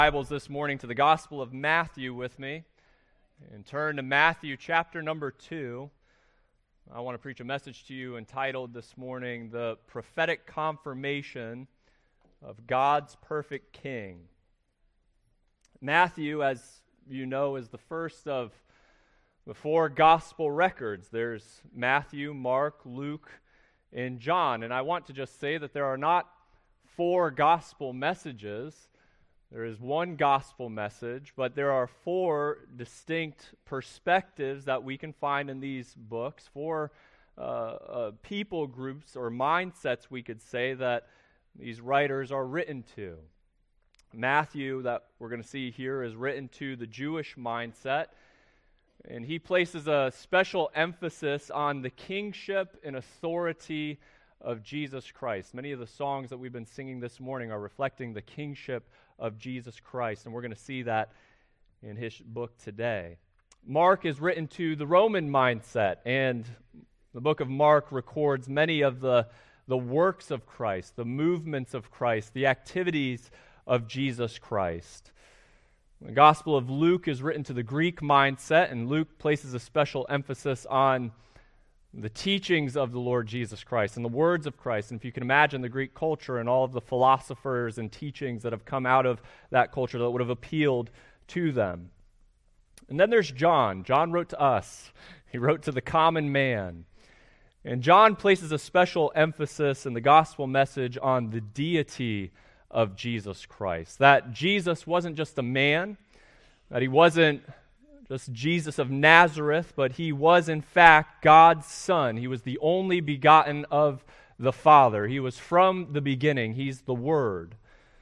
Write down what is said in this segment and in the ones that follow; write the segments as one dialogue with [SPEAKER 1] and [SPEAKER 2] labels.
[SPEAKER 1] Bibles this morning to the Gospel of Matthew with me, and turn to Matthew chapter number 2. I want to preach a message to you entitled this morning, The Prophetic Confirmation of God's Perfect King. Matthew, as you know, is the first of the four gospel records. There's Matthew, Mark, Luke, and John. And I want to just say that there are not four gospel messages. There is one gospel message, but there are four distinct perspectives that we can find in these books, four people groups or mindsets, we could say, that these writers are written to. Matthew, that we're going to see here, is written to the Jewish mindset, and he places a special emphasis on the kingship and authority of Jesus Christ. Many of the songs that we've been singing this morning are reflecting the kingship of Jesus Christ, and we're going to see that in his book today. Mark is written to the Roman mindset, and the book of Mark records many of the works of Christ, the movements of Christ, the activities of Jesus Christ. The Gospel of Luke is written to the Greek mindset, and Luke places a special emphasis on the teachings of the Lord Jesus Christ and the words of Christ. And if you can imagine the Greek culture and all of the philosophers and teachings that have come out of that culture that would have appealed to them. And then there's John. John wrote to us. He wrote to the common man. And John places a special emphasis in the gospel message on the deity of Jesus Christ. That Jesus wasn't just a man, that he wasn't just Jesus of Nazareth, but he was in fact God's Son. He was the only begotten of the Father. He was from the beginning. He's the Word.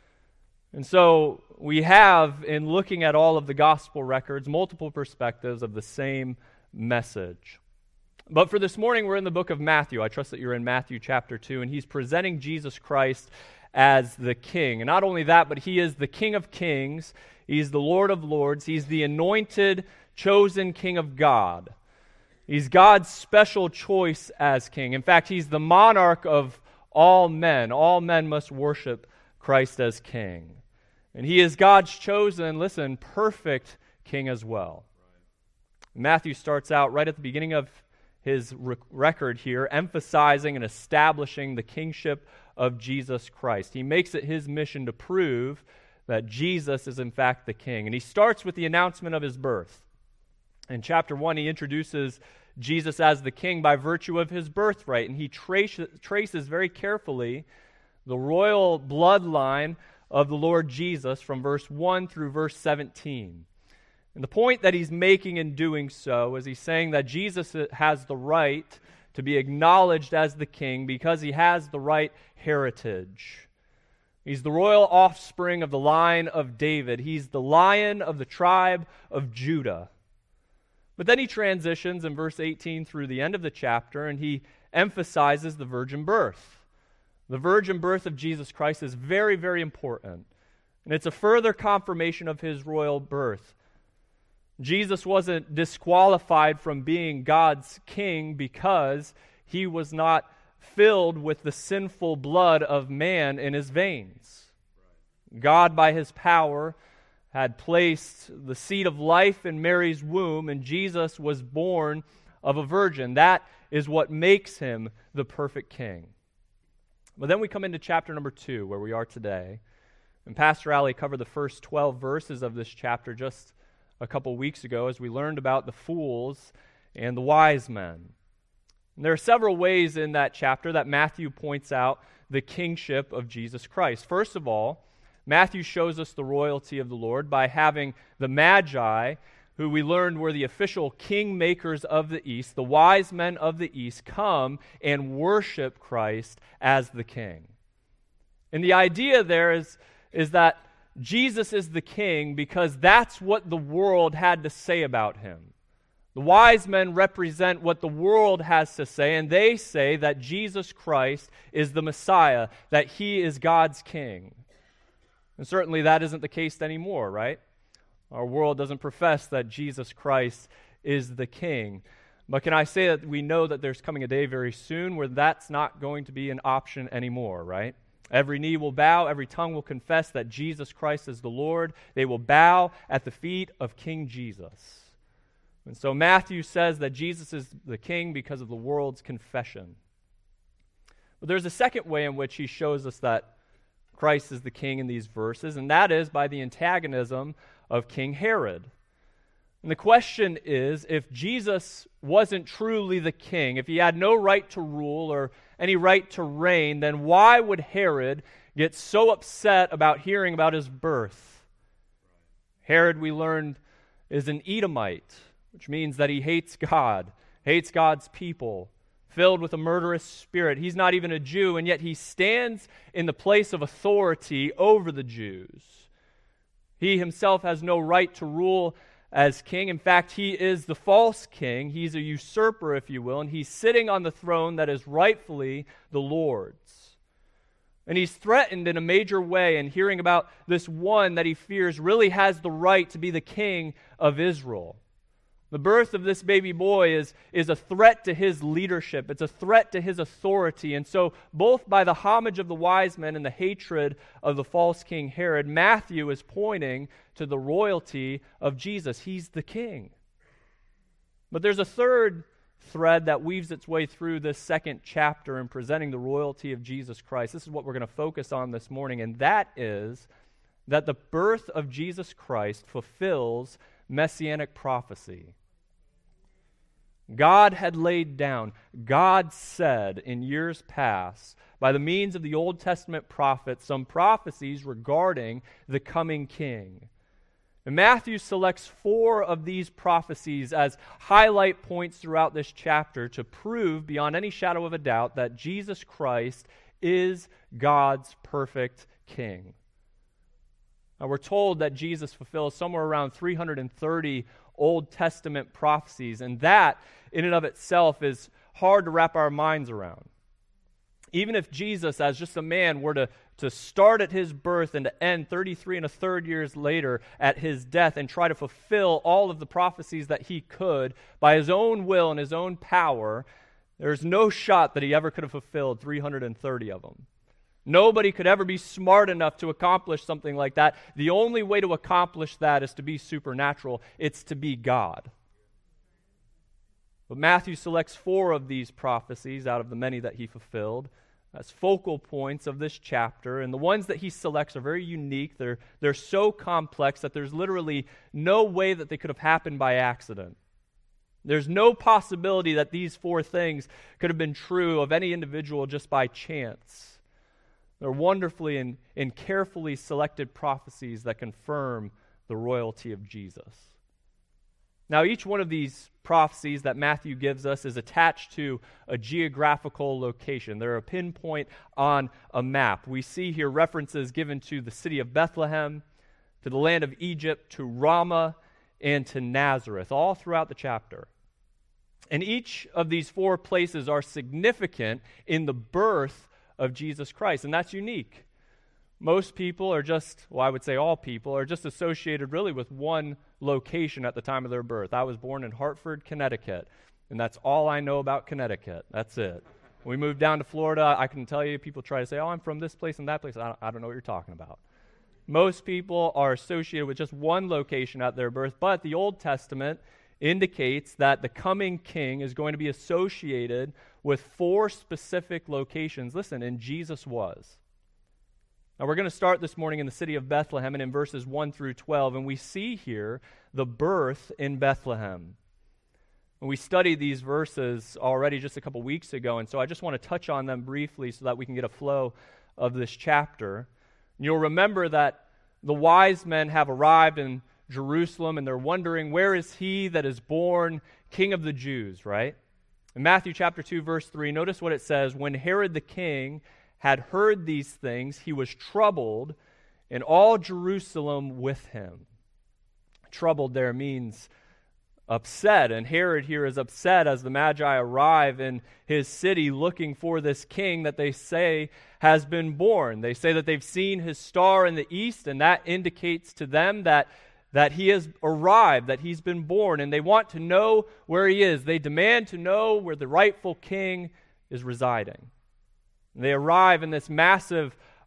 [SPEAKER 1] And so we have, in looking at all of the gospel records, multiple perspectives of the same message. But for this morning, we're in the book of Matthew. I trust that you're in Matthew chapter 2, and he's presenting Jesus Christ as the King. And not only that, but he is the King of Kings. He's the Lord of Lords. He's the anointed, chosen King of God. He's God's special choice as King. In fact, he's the monarch of all men. All men must worship Christ as King. And he is God's chosen, listen, perfect King as well. Matthew starts out right at the beginning of his record here, emphasizing and establishing the kingship of Jesus Christ. He makes it his mission to prove that Jesus is in fact the King. And he starts with the announcement of his birth. In chapter 1, he introduces Jesus as the King by virtue of his birthright, and he traces very carefully the royal bloodline of the Lord Jesus from verse 1 through verse 17. And the point that he's making in doing so is he's saying that Jesus has the right to be acknowledged as the King because he has the right heritage. He's the royal offspring of the line of David. He's the Lion of the tribe of Judah. But then he transitions in verse 18 through the end of the chapter, and he emphasizes the virgin birth. The virgin birth of Jesus Christ is very, very important. And it's a further confirmation of his royal birth. Jesus wasn't disqualified from being God's King because he was not filled with the sinful blood of man in his veins. God, by his power, had placed the seed of life in Mary's womb, and Jesus was born of a virgin. That is what makes him the perfect King. But then we come into chapter number 2, where we are today. And Pastor Ali covered the first 12 verses of this chapter just a couple weeks ago as we learned about the fools and the wise men. And there are several ways in that chapter that Matthew points out the kingship of Jesus Christ. First of all, Matthew shows us the royalty of the Lord by having the Magi, who we learned were the official kingmakers of the East, the wise men of the East, come and worship Christ as the King. And the idea there is that Jesus is the King because that's what the world had to say about him. The wise men represent what the world has to say, and they say that Jesus Christ is the Messiah, that he is God's King. And certainly that isn't the case anymore, right? Our world doesn't profess that Jesus Christ is the King. But can I say that we know that there's coming a day very soon where that's not going to be an option anymore, right? Every knee will bow, every tongue will confess that Jesus Christ is the Lord. They will bow at the feet of King Jesus. And so Matthew says that Jesus is the king because of the world's confession. But there's a second way in which he shows us that Christ is the king in these verses, and that is by the antagonism of King Herod. And the question is, if Jesus wasn't truly the king, if he had no right to rule or any right to reign, then why would Herod get so upset about hearing about his birth? Herod, we learned, is an Edomite, which means that he hates God, hates God's people, filled with a murderous spirit. He's not even a Jew, and yet he stands in the place of authority over the Jews. He himself has no right to rule as king. In fact, he is the false king. He's a usurper, if you will, and he's sitting on the throne that is rightfully the Lord's. And he's threatened in a major way, and hearing about this one that he fears really has the right to be the king of Israel. The birth of this baby boy is a threat to his leadership. It's a threat to his authority. And so, both by the homage of the wise men and the hatred of the false king Herod, Matthew is pointing to the royalty of Jesus. He's the king. But there's a third thread that weaves its way through this second chapter in presenting the royalty of Jesus Christ. This is what we're going to focus on this morning, and that is that the birth of Jesus Christ fulfills messianic prophecy. God had laid down, God said in years past, by the means of the Old Testament prophets, some prophecies regarding the coming king. And Matthew selects 4 of these prophecies as highlight points throughout this chapter to prove beyond any shadow of a doubt that Jesus Christ is God's perfect king. Now, we're told that Jesus fulfills somewhere around 330 Old Testament prophecies, and that, in and of itself, is hard to wrap our minds around. Even if Jesus, as just a man, were to start at his birth and to end 33 and a third years later at his death and try to fulfill all of the prophecies that he could by his own will and his own power, there's no shot that he ever could have fulfilled 330 of them. Nobody could ever be smart enough to accomplish something like that. The only way to accomplish that is to be supernatural. It's to be God. But Matthew selects 4 of these prophecies out of the many that he fulfilled as focal points of this chapter. And the ones that he selects are very unique. They're so complex that there's literally no way that they could have happened by accident. There's no possibility that these 4 things could have been true of any individual just by chance. They're wonderfully and carefully selected prophecies that confirm the royalty of Jesus. Now, each one of these prophecies that Matthew gives us is attached to a geographical location. They're a pinpoint on a map. We see here references given to the city of Bethlehem, to the land of Egypt, to Ramah, and to Nazareth, all throughout the chapter. And each of these 4 places are significant in the birth of Jesus Christ, and that's unique. Most people are just, well, I would say all people, are just associated really with one location at the time of their birth. I was born in Hartford, Connecticut, and that's all I know about Connecticut. That's it. When we moved down to Florida, I can tell you, people try to say, oh, I'm from this place and that place. I don't know what you're talking about. Most people are associated with just one location at their birth, but the Old Testament indicates that the coming king is going to be associated with 4 specific locations. Listen, and Jesus was. Now, we're going to start this morning in the city of Bethlehem and in verses 1 through 12, and we see here the birth in Bethlehem. And we studied these verses already just a couple weeks ago, and so I just want to touch on them briefly so that we can get a flow of this chapter. And you'll remember that the wise men have arrived in Jerusalem, and they're wondering, where is he that is born King of the Jews, right? In Matthew chapter 2, verse 3, notice what it says. When Herod the king had heard these things, he was troubled, and all Jerusalem with him. Troubled there means upset, and Herod here is upset as the Magi arrive in his city looking for this king that they say has been born. They say that they've seen his star in the east, and that indicates to them that he has arrived, that he's been born, and they want to know where he is. They demand to know where the rightful king is residing. And they arrive in this massive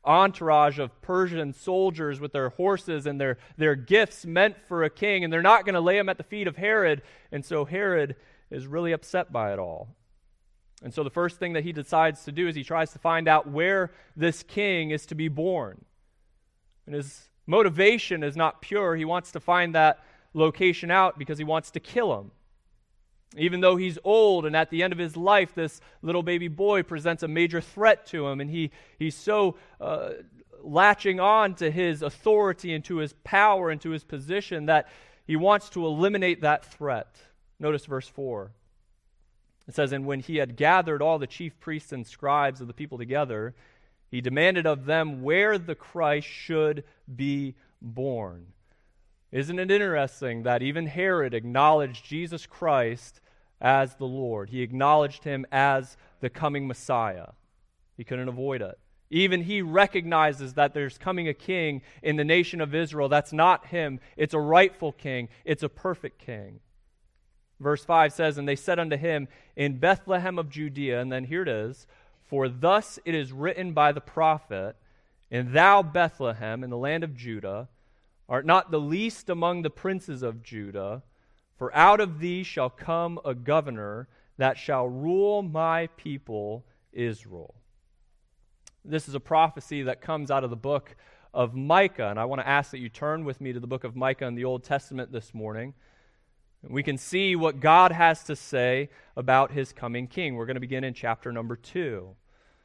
[SPEAKER 1] entourage of Persian soldiers with their horses and their gifts meant for a king, and they're not going to lay them at the feet of Herod. And so Herod is really upset by it all. And so the first thing that he decides to do is he tries to find out where this king is to be born. And his motivation is not pure. He wants to find that location out because he wants to kill him. Even though he's old and at the end of his life, this little baby boy presents a major threat to him, and he's so latching on to his authority and to his power and to his position that he wants to eliminate that threat. Notice verse 4. It says, "And when he had gathered all the chief priests and scribes of the people together, he demanded of them where the Christ should be born." Isn't it interesting that even Herod acknowledged Jesus Christ as the Lord? He acknowledged him as the coming Messiah. He couldn't avoid it. Even he recognizes that there's coming a king in the nation of Israel. That's not him. It's a rightful king. It's a perfect king. Verse 5 says, "And they said unto him, In Bethlehem of Judea," and then here it is, "For thus it is written by the prophet, And thou, Bethlehem, in the land of Judah, art not the least among the princes of Judah, for out of thee shall come a governor that shall rule my people Israel." This is a prophecy that comes out of the book of Micah, and I want to ask that you turn with me to the book of Micah in the Old Testament this morning. We can see what God has to say about his coming king. We're going to begin in chapter number 2.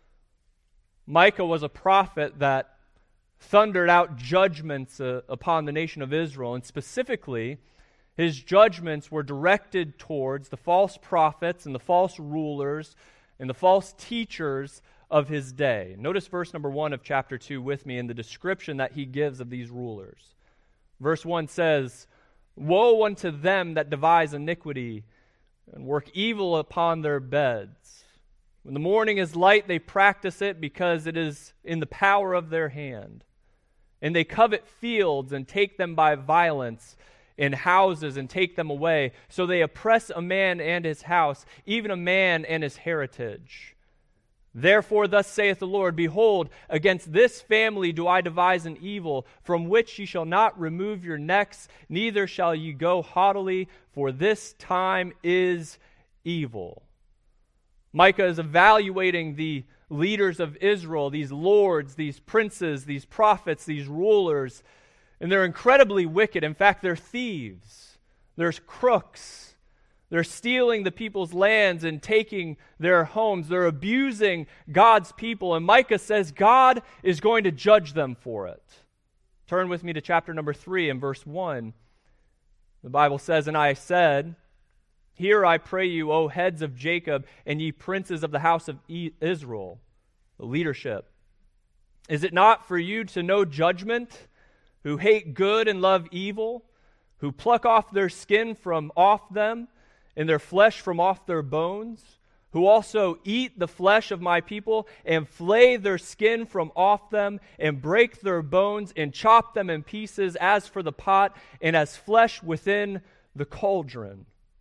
[SPEAKER 1] Micah was a prophet that thundered out judgments upon the nation of Israel, and specifically, his judgments were directed towards the false prophets and the false rulers and the false teachers of his day. Notice verse number 1 of chapter 2 with me in the description that he gives of these rulers. Verse 1 says, "Woe unto them that devise iniquity and work evil upon their beds. When the morning is light, they practice it because it is in the power of their hand. And they covet fields and take them by violence, in houses and take them away. So they oppress a man and his house, even a man and his heritage. Therefore thus saith the Lord, Behold, against this family do I devise an evil, from which ye shall not remove your necks, neither shall ye go haughtily, for this time is evil." Micah is evaluating the leaders of Israel, these lords, these princes, these prophets, these rulers, and they're incredibly wicked. In fact, they're thieves. There's crooks. They're stealing the people's lands and taking their homes. They're abusing God's people. And Micah says God is going to judge them for it. Turn with me to chapter number 3 and verse 1. The Bible says, "And I said, Hear, I pray you, O heads of Jacob, and ye princes of the house of Israel," the leadership. "Is it not for you to know judgment, who hate good and love evil, who pluck off their skin from off them, and their flesh from off their bones, who also eat the flesh of my people, and flay their skin from off them, and break their bones, and chop them in pieces as for the pot, and as flesh within the cauldron."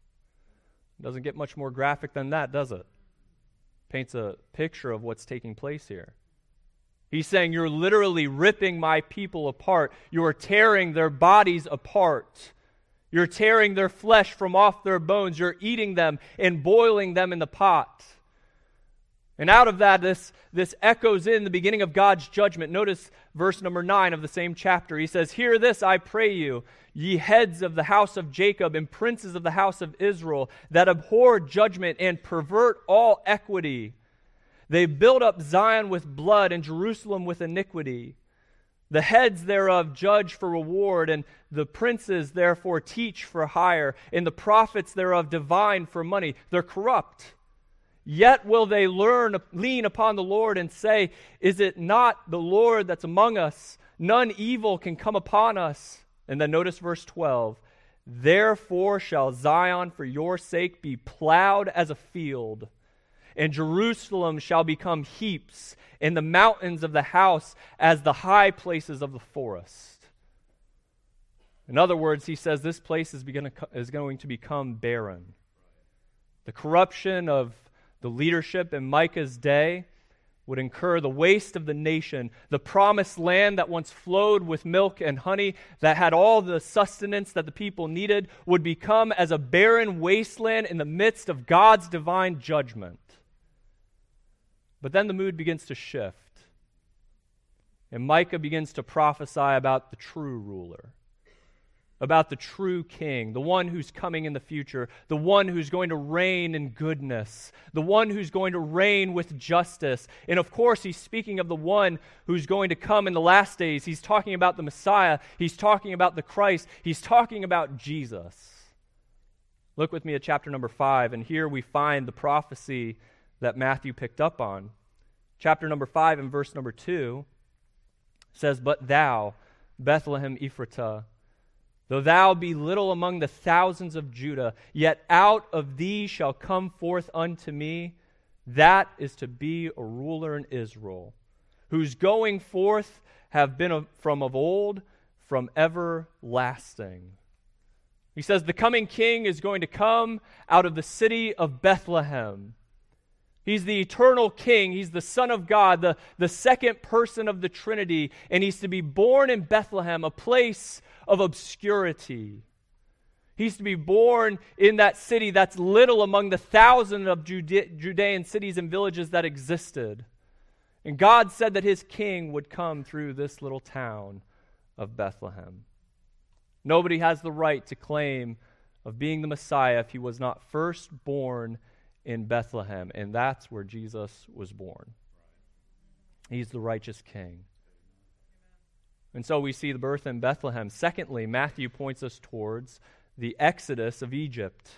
[SPEAKER 1] It doesn't get much more graphic than that, does it? Paints a picture of what's taking place here. He's saying, you're literally ripping my people apart. You are tearing their bodies apart. You're tearing their flesh from off their bones. You're eating them and boiling them in the pot. And out of that, this echoes in the beginning of God's judgment. Notice verse number 9 of the same chapter. He says, "Hear this, I pray you, ye heads of the house of Jacob and princes of the house of Israel, that abhor judgment and pervert all equity. They build up Zion with blood and Jerusalem with iniquity. The heads thereof judge for reward, and the princes therefore teach for hire, and the prophets thereof divine for money." They're corrupt. "Yet will they lean upon the Lord and say, Is it not the Lord that's among us? None evil can come upon us." And then notice verse 12. "Therefore shall Zion for your sake be plowed as a field, and Jerusalem shall become heaps, and the mountains of the house as the high places of the forest." In other words, he says this place is going to become barren. The corruption of the leadership in Micah's day would incur the waste of the nation. The promised land that once flowed with milk and honey, that had all the sustenance that the people needed, would become as a barren wasteland in the midst of God's divine judgment. But then the mood begins to shift, and Micah begins to prophesy about the true ruler, about the true king, the one who's coming in the future, the one who's going to reign in goodness, the one who's going to reign with justice. And of course, he's speaking of the one who's going to come in the last days. He's talking about the Messiah. He's talking about the Christ. He's talking about Jesus. Look with me at chapter number 5, and here we find the prophecy that Matthew picked up on. Chapter number 5 and verse number 2 says, "But thou, Bethlehem Ephratah, though thou be little among the thousands of Judah, yet out of thee shall come forth unto me that is to be a ruler in Israel, whose going forth have been from of old, from everlasting." He says the coming king is going to come out of the city of Bethlehem. He's the eternal king. He's the Son of God, the second person of the Trinity, and he's to be born in Bethlehem, a place of obscurity. He's to be born in that city that's little among the thousands of Judean cities and villages that existed. And God said that his king would come through this little town of Bethlehem. Nobody has the right to claim of being the Messiah if he was not first born in Bethlehem, and that's where Jesus was born. He's the righteous king. And so we see the birth in Bethlehem. Secondly, Matthew points us towards the exodus of Egypt.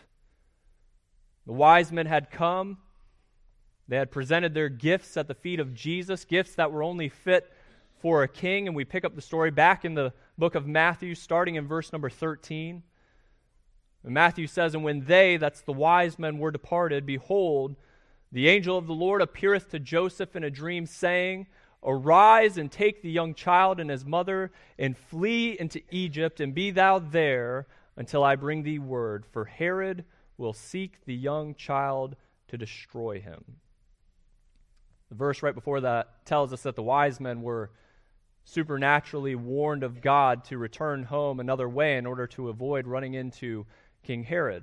[SPEAKER 1] The wise men had come. They had presented their gifts at the feet of Jesus, gifts that were only fit for a king. And we pick up the story back in the book of Matthew, starting in verse number 13. And Matthew says, "And when they," that's the wise men, "were departed, behold, the angel of the Lord appeareth to Joseph in a dream, saying, Arise and take the young child and his mother, and flee into Egypt, and be thou there until I bring thee word, for Herod will seek the young child to destroy him." The verse right before that tells us that the wise men were supernaturally warned of God to return home another way in order to avoid running into King Herod.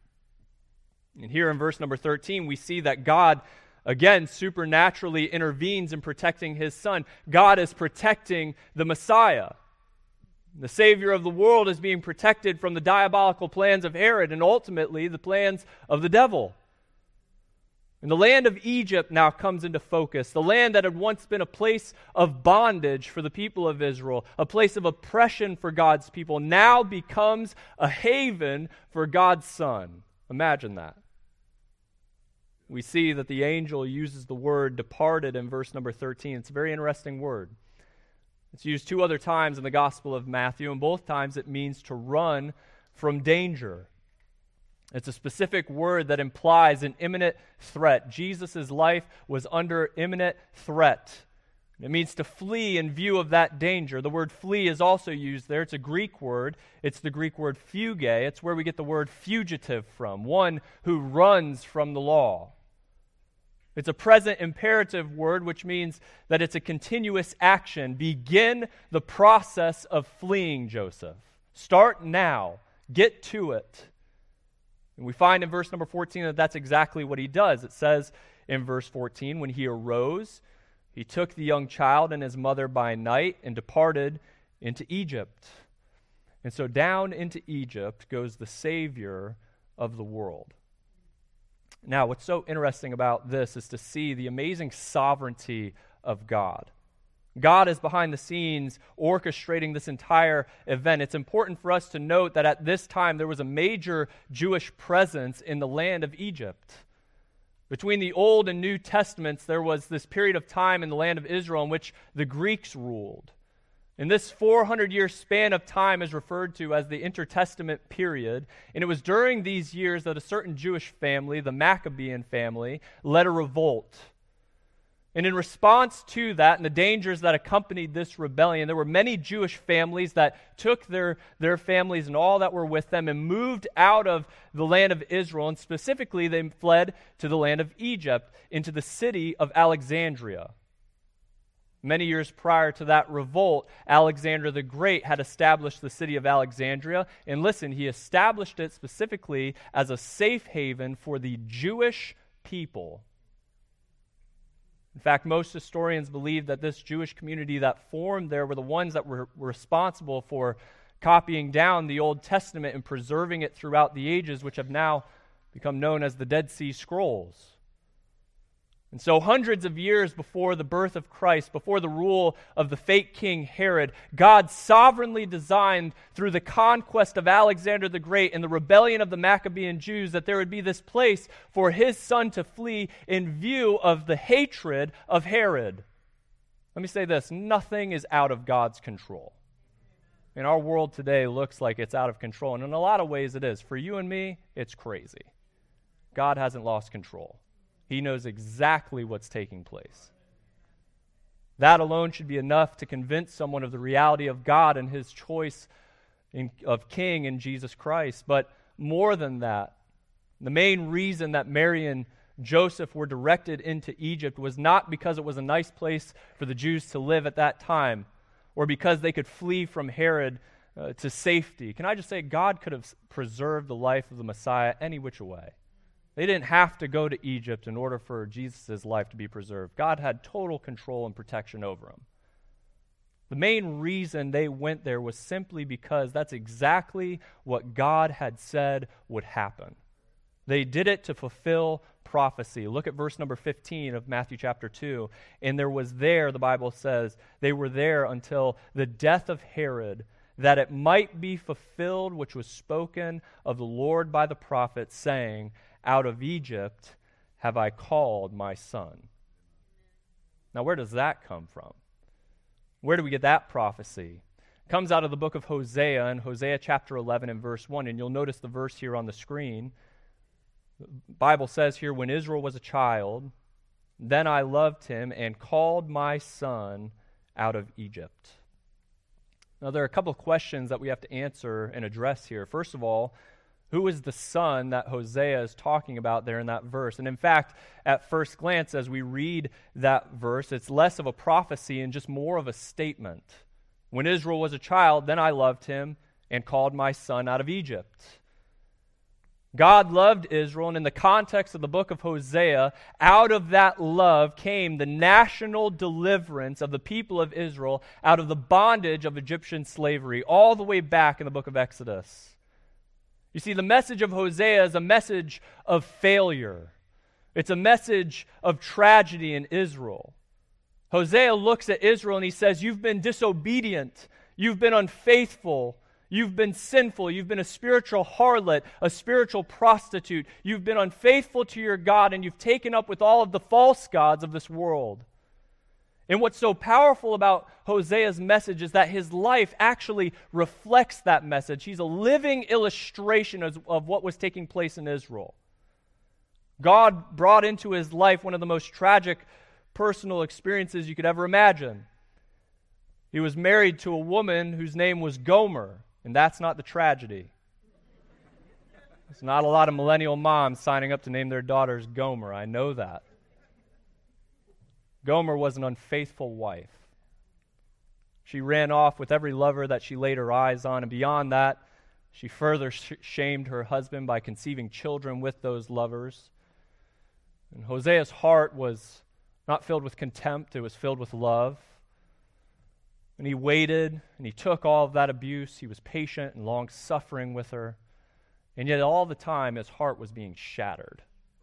[SPEAKER 1] And here in verse number 13, we see that God, again, supernaturally intervenes in protecting his son. God is protecting the Messiah. The Savior of the world is being protected from the diabolical plans of Herod and ultimately the plans of the devil. And the land of Egypt now comes into focus. The land that had once been a place of bondage for the people of Israel, a place of oppression for God's people, now becomes a haven for God's Son. Imagine that. We see that the angel uses the word departed in verse number 13. It's a very interesting word. It's used 2 other times in the Gospel of Matthew, and both times it means to run from danger. It's a specific word that implies an imminent threat. Jesus' life was under imminent threat. It means to flee in view of that danger. The word flee is also used there. It's a Greek word. It's the Greek word fuge. It's where we get the word fugitive from, one who runs from the law. It's a present imperative word, which means that it's a continuous action. Begin the process of fleeing, Joseph. Start now. Get to it. And we find in verse number 14 that that's exactly what he does. It says in verse 14, "When he arose, he took the young child and his mother by night and departed into Egypt." And so down into Egypt goes the Savior of the world. Now, what's so interesting about this is to see the amazing sovereignty of God. God is behind the scenes orchestrating this entire event. It's important for us to note that at this time there was a major Jewish presence in the land of Egypt. Between the Old and New Testaments, there was this period of time in the land of Israel in which the Greeks ruled. And this 400-year span of time is referred to as the intertestament period. And it was during these years that a certain Jewish family, the Maccabean family, led a revolt. And in response to that and the dangers that accompanied this rebellion, there were many Jewish families that took their families and all that were with them and moved out of the land of Israel. And specifically, they fled to the land of Egypt, into the city of Alexandria. Many years prior to that revolt, Alexander the Great had established the city of Alexandria. And listen, he established it specifically as a safe haven for the Jewish people. In fact, most historians believe that this Jewish community that formed there were the ones that were responsible for copying down the Old Testament and preserving it throughout the ages, which have now become known as the Dead Sea Scrolls. And so hundreds of years before the birth of Christ, before the rule of the fake king Herod, God sovereignly designed through the conquest of Alexander the Great and the rebellion of the Maccabean Jews that there would be this place for his son to flee in view of the hatred of Herod. Let me say this, nothing is out of God's control. And our world today looks like it's out of control, and in a lot of ways it is. For you and me, it's crazy. God hasn't lost control. He knows exactly what's taking place. That alone should be enough to convince someone of the reality of God and his choice of king in Jesus Christ. But more than that, the main reason that Mary and Joseph were directed into Egypt was not because it was a nice place for the Jews to live at that time, or because they could flee from Herod to safety. Can I just say, God could have preserved the life of the Messiah any which way. They didn't have to go to Egypt in order for Jesus' life to be preserved. God had total control and protection over him. The main reason they went there was simply because that's exactly what God had said would happen. They did it to fulfill prophecy. Look at verse number 15 of Matthew chapter 2. And there was there, the Bible says, they were there until the death of Herod, that it might be fulfilled which was spoken of the Lord by the prophet, saying, out of Egypt have I called my son. Now, where does that come from? Where do we get that prophecy? It comes out of the book of Hosea, in Hosea chapter 11 and verse 1, and you'll notice the verse here on the screen. The Bible says here, when Israel was a child, then I loved him and called my son out of Egypt. Now, there are a couple of questions that we have to answer and address here. First of all, who is the son that Hosea is talking about there in that verse? And in fact, at first glance, as we read that verse, it's less of a prophecy and just more of a statement. When Israel was a child, then I loved him and called my son out of Egypt. God loved Israel, and in the context of the book of Hosea, out of that love came the national deliverance of the people of Israel out of the bondage of Egyptian slavery, all the way back in the book of Exodus. You see, the message of Hosea is a message of failure. It's a message of tragedy in Israel. Hosea looks at Israel and he says, you've been disobedient, you've been unfaithful, you've been sinful, you've been a spiritual harlot, a spiritual prostitute, you've been unfaithful to your God, and you've taken up with all of the false gods of this world. And what's so powerful about Hosea's message is that his life actually reflects that message. He's a living illustration of what was taking place in Israel. God brought into his life one of the most tragic personal experiences you could ever imagine. He was married to a woman whose name was Gomer, and that's not the tragedy. There's not a lot of millennial moms signing up to name their daughters Gomer. I know that. Gomer was an unfaithful wife. She ran off with every lover that she laid her eyes on, and beyond that, she further shamed her husband by conceiving children with those lovers. And Hosea's heart was not filled with contempt, it was filled with love. And he waited, and he took all of that abuse. He was patient and long-suffering with her. And yet all the time, his heart was being shattered.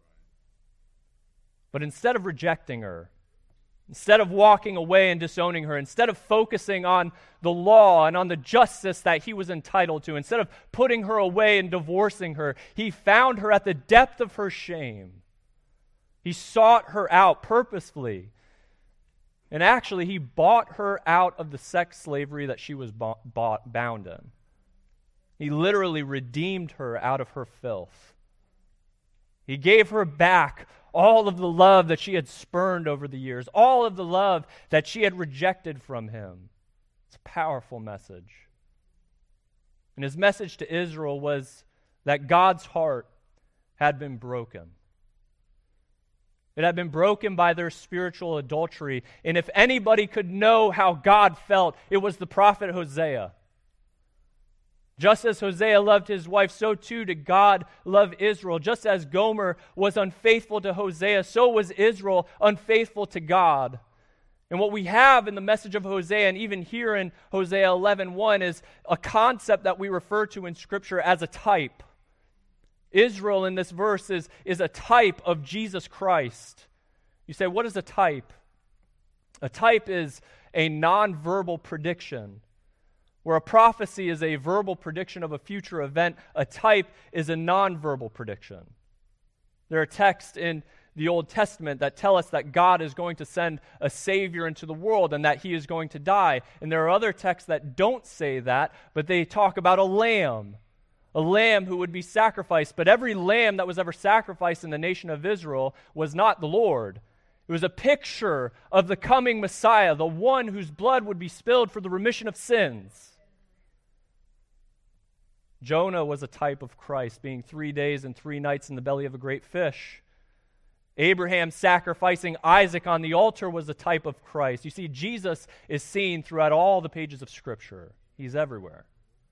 [SPEAKER 1] But instead of rejecting her, instead of walking away and disowning her, instead of focusing on the law and on the justice that he was entitled to, instead of putting her away and divorcing her, he found her at the depth of her shame. He sought her out purposefully. And actually, he bought her out of the sex slavery that she was bound in. He literally redeemed her out of her filth. He gave her back all of the love that she had spurned over the years, all of the love that she had rejected from him. It's a powerful message. And his message to Israel was that God's heart had been broken. It had been broken by their spiritual adultery. And if anybody could know how God felt, it was the prophet Hosea. Just as Hosea loved his wife, so too did God love Israel. Just as Gomer was unfaithful to Hosea, so was Israel unfaithful to God. And what we have in the message of Hosea, and even here in Hosea 11:1, is a concept that we refer to in Scripture as a type. Israel in this verse is a type of Jesus Christ. You say, what is a type? A type is a nonverbal prediction. Where a prophecy is a verbal prediction of a future event, a type is a nonverbal prediction. There are texts in the Old Testament that tell us that God is going to send a Savior into the world and that he is going to die. And there are other texts that don't say that, but they talk about a lamb who would be sacrificed. But every lamb that was ever sacrificed in the nation of Israel was not the Lord. It was a picture of the coming Messiah, the one whose blood would be spilled for the remission of sins. Jonah was a type of Christ, being 3 days and 3 nights in the belly of a great fish. Abraham sacrificing Isaac on the altar was a type of Christ. You see, Jesus is seen throughout all the pages of Scripture. He's everywhere.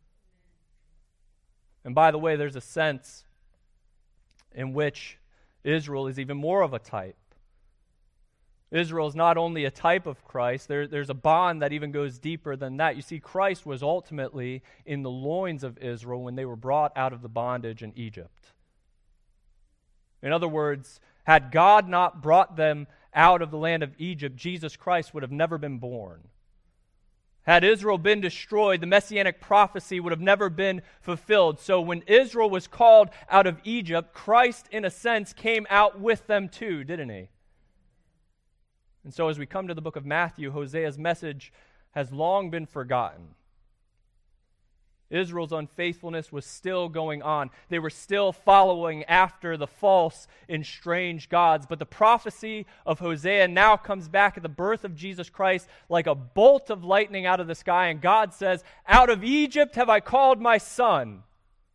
[SPEAKER 1] And by the way, there's a sense in which Israel is even more of a type. Israel is not only a type of Christ, there's a bond that even goes deeper than that. You see, Christ was ultimately in the loins of Israel when they were brought out of the bondage in Egypt. In other words, had God not brought them out of the land of Egypt, Jesus Christ would have never been born. Had Israel been destroyed, the messianic prophecy would have never been fulfilled. So when Israel was called out of Egypt, Christ, in a sense, came out with them too, didn't he? And so as we come to the book of Matthew, Hosea's message has long been forgotten. Israel's unfaithfulness was still going on. They were still following after the false and strange gods. But the prophecy of Hosea now comes back at the birth of Jesus Christ like a bolt of lightning out of the sky. And God says, "Out of Egypt have I called my son."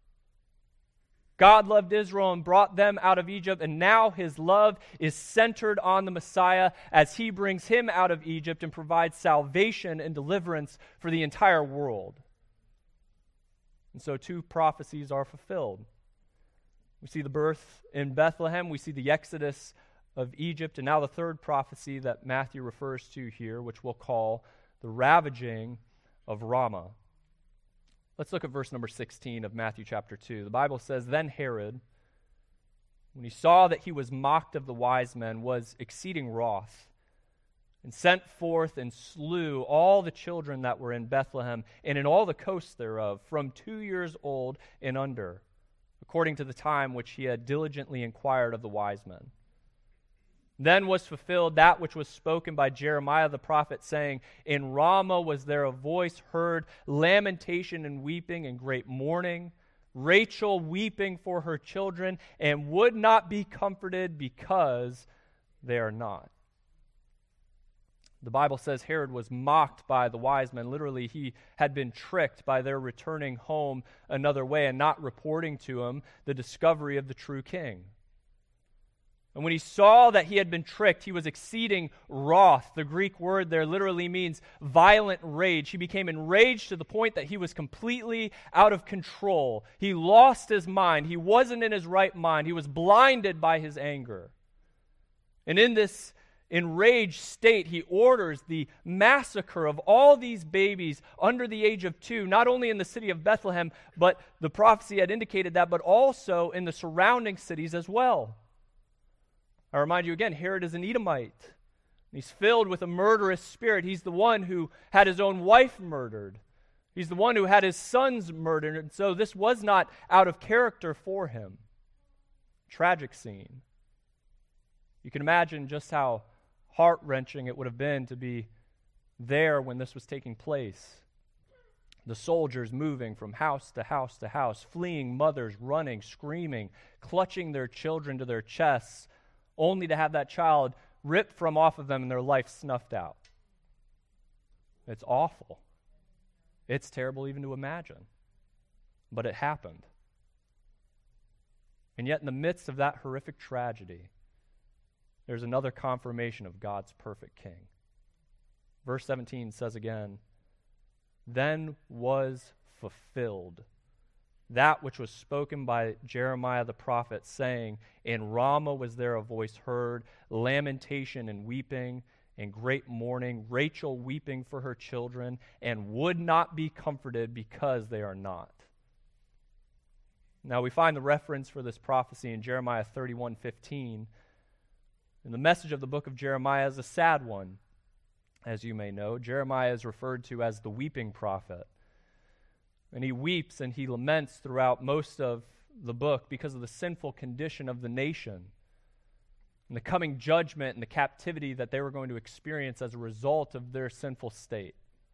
[SPEAKER 1] God loved Israel and brought them out of Egypt, and now his love is centered on the Messiah as he brings him out of Egypt and provides salvation and deliverance for the entire world. And so 2 prophecies are fulfilled. We see the birth in Bethlehem, we see the exodus of Egypt, and now the 3rd prophecy that Matthew refers to here, which we'll call the ravaging of Ramah. Let's look at verse number 16 of Matthew chapter 2. The Bible says, "Then Herod, when he saw that he was mocked of the wise men, was exceeding wroth, and sent forth and slew all the children that were in Bethlehem and in all the coasts thereof, from 2 years old and under, according to the time which he had diligently inquired of the wise men. Then was fulfilled that which was spoken by Jeremiah the prophet, saying, In Ramah was there a voice heard, lamentation and weeping and great mourning, Rachel weeping for her children, and would not be comforted because they are not." The Bible says Herod was mocked by the wise men. Literally, he had been tricked by their returning home another way and not reporting to him the discovery of the true king. And when he saw that he had been tricked, he was exceeding wroth. The Greek word there literally means violent rage. He became enraged to the point that he was completely out of control. He lost his mind. He wasn't in his right mind. He was blinded by his anger. And in this enraged state, he orders the massacre of all these babies under the age of 2, not only in the city of Bethlehem, but the prophecy had indicated that, but also in the surrounding cities as well. I remind you again, Herod is an Edomite. He's filled with a murderous spirit. He's the one who had his own wife murdered. He's the one who had his sons murdered. And so this was not out of character for him. Tragic scene. You can imagine just how heart-wrenching it would have been to be there when this was taking place. The soldiers moving from house to house to house, fleeing mothers, running, screaming, clutching their children to their chests, only to have that child ripped from off of them and their life snuffed out. It's awful. It's terrible even to imagine. But it happened. And yet in the midst of that horrific tragedy, there's another confirmation of God's perfect king. Verse 17 says again, "Then was fulfilled that which was spoken by Jeremiah the prophet, saying, In Ramah was there a voice heard, lamentation and weeping, and great mourning, Rachel weeping for her children, and would not be comforted because they are not." Now we find the reference for this prophecy in Jeremiah 31:15. And the message of the book of Jeremiah is a sad one. As you may know, Jeremiah is referred to as the weeping prophet. And he weeps and he laments throughout most of the book because of the sinful condition of the nation and the coming judgment and the captivity that they were going to experience as a result of their sinful state.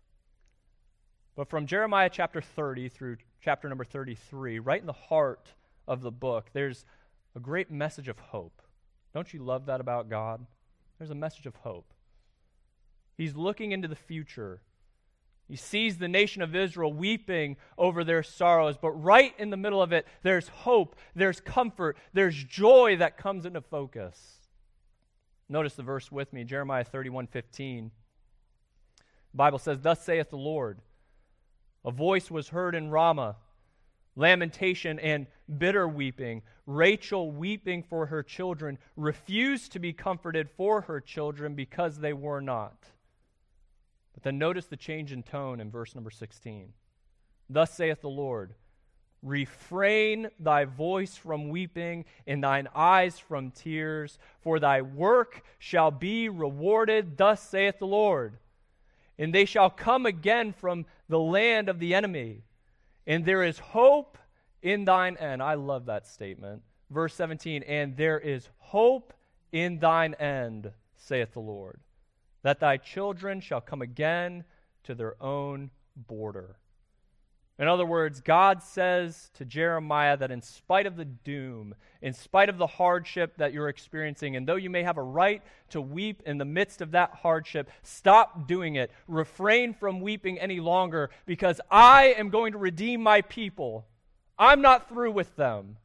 [SPEAKER 1] But from Jeremiah chapter 30 through chapter number 33, right in the heart of the book, there's a great message of hope. Don't you love that about God? There's a message of hope. He's looking into the future. He sees the nation of Israel weeping over their sorrows, but right in the middle of it, there's hope, there's comfort, there's joy that comes into focus. Notice the verse with me, Jeremiah 31:15. The Bible says, "Thus saith the Lord, a voice was heard in Ramah, lamentation and bitter weeping, Rachel weeping for her children, refused to be comforted for her children because they were not." But then notice the change in tone in verse number 16. "Thus saith the Lord, refrain thy voice from weeping and thine eyes from tears, for thy work shall be rewarded, thus saith the Lord. And they shall come again from the land of the enemy, and there is hope in thine end." I love that statement. Verse 17, "And there is hope in thine end, saith the Lord, that thy children shall come again to their own border." In other words, God says to Jeremiah that in spite of the doom, in spite of the hardship that you're experiencing, and though you may have a right to weep in the midst of that hardship, stop doing it. Refrain from weeping any longer, because I am going to redeem my people. I'm not through with them.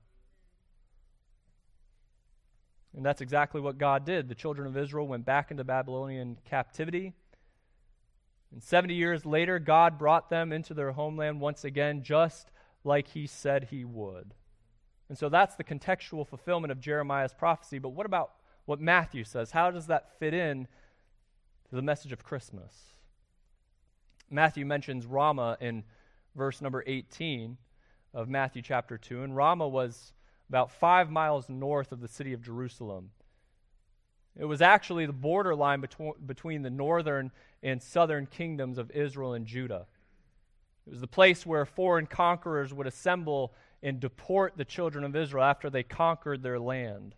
[SPEAKER 1] And that's exactly what God did. The children of Israel went back into Babylonian captivity. And 70 years later, God brought them into their homeland once again, just like he said he would. And so that's the contextual fulfillment of Jeremiah's prophecy. But what about what Matthew says? How does that fit in to the message of Christmas? Matthew mentions Ramah in verse number 18 of Matthew chapter 2. And Ramah was about 5 miles north of the city of Jerusalem. It was actually the borderline between the northern and southern kingdoms of Israel and Judah. It was the place where foreign conquerors would assemble and deport the children of Israel after they conquered their land.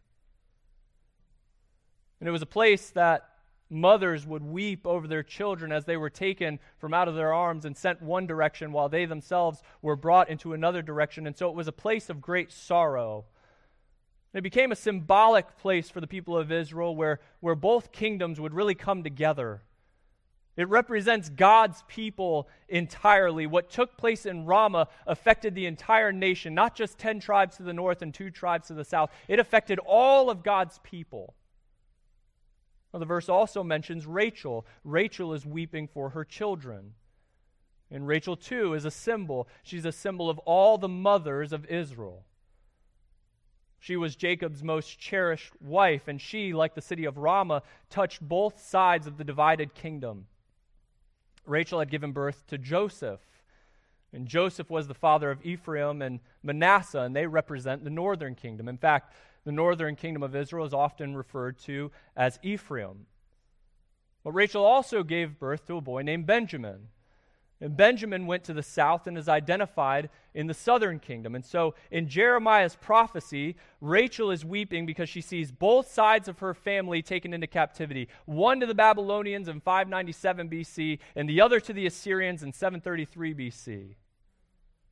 [SPEAKER 1] And it was a place that mothers would weep over their children as they were taken from out of their arms and sent one direction while they themselves were brought into another direction. And so it was a place of great sorrow. It became a symbolic place for the people of Israel where both kingdoms would really come together. It represents God's people entirely. What took place in Ramah affected the entire nation, not just 10 tribes to the north and 2 tribes to the south. It affected all of God's people. Well, the verse also mentions Rachel. Rachel is weeping for her children. And Rachel, too, is a symbol. She's a symbol of all the mothers of Israel. She was Jacob's most cherished wife, and she, like the city of Ramah, touched both sides of the divided kingdom. Rachel had given birth to Joseph, and Joseph was the father of Ephraim and Manasseh, and they represent the northern kingdom. In fact, the northern kingdom of Israel is often referred to as Ephraim. But Rachel also gave birth to a boy named Benjamin. And Benjamin went to the south and is identified in the southern kingdom. And so in Jeremiah's prophecy, Rachel is weeping because she sees both sides of her family taken into captivity. One to the Babylonians in 597 BC and the other to the Assyrians in 733 BC.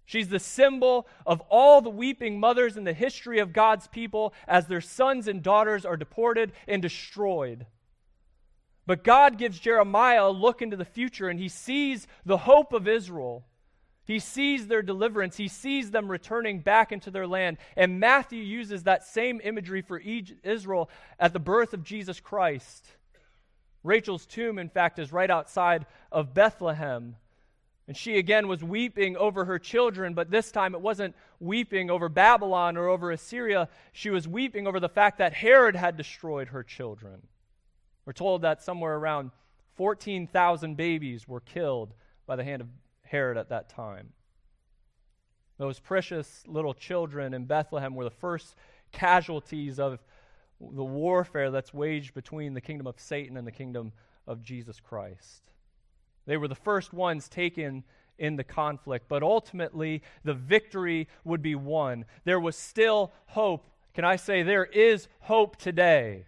[SPEAKER 1] She's the symbol of all the weeping mothers in the history of God's people as their sons and daughters are deported and destroyed. But God gives Jeremiah a look into the future, and he sees the hope of Israel. He sees their deliverance. He sees them returning back into their land. And Matthew uses that same imagery for Israel at the birth of Jesus Christ. Rachel's tomb, in fact, is right outside of Bethlehem. And she again was weeping over her children, but this time it wasn't weeping over Babylon or over Assyria. She was weeping over the fact that Herod had destroyed her children. We're told that somewhere around 14,000 babies were killed by the hand of Herod at that time. Those precious little children in Bethlehem were the first casualties of the warfare that's waged between the kingdom of Satan and the kingdom of Jesus Christ. They were the first ones taken in the conflict, but ultimately the victory would be won. There was still hope. Can I say there is hope today?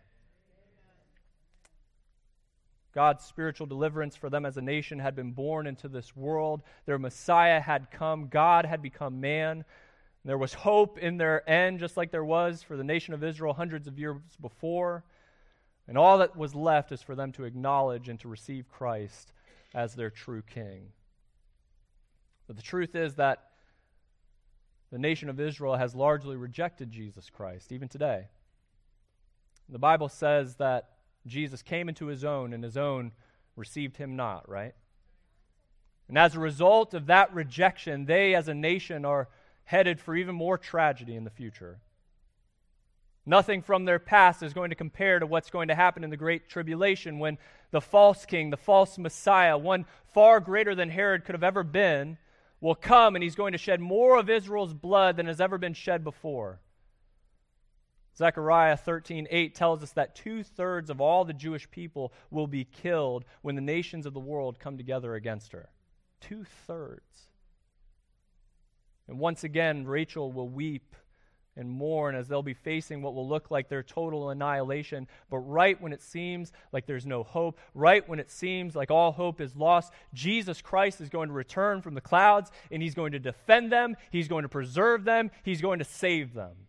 [SPEAKER 1] God's spiritual deliverance for them as a nation had been born into this world. Their Messiah had come. God had become man. There was hope in their end, just like there was for the nation of Israel hundreds of years before. And all that was left is for them to acknowledge and to receive Christ as their true king. But the truth is that the nation of Israel has largely rejected Jesus Christ, even today. The Bible says that Jesus came into his own, and his own received him not, right? And as a result of that rejection, they as a nation are headed for even more tragedy in the future. Nothing from their past is going to compare to what's going to happen in the Great Tribulation when the false king, the false Messiah, one far greater than Herod could have ever been, will come, and he's going to shed more of Israel's blood than has ever been shed before. Zechariah 13:8 tells us that 2/3 of all the Jewish people will be killed when the nations of the world come together against her. 2/3. And once again, Rachel will weep and mourn as they'll be facing what will look like their total annihilation. But right when it seems like there's no hope, right when it seems like all hope is lost, Jesus Christ is going to return from the clouds, and he's going to defend them, he's going to preserve them, he's going to save them.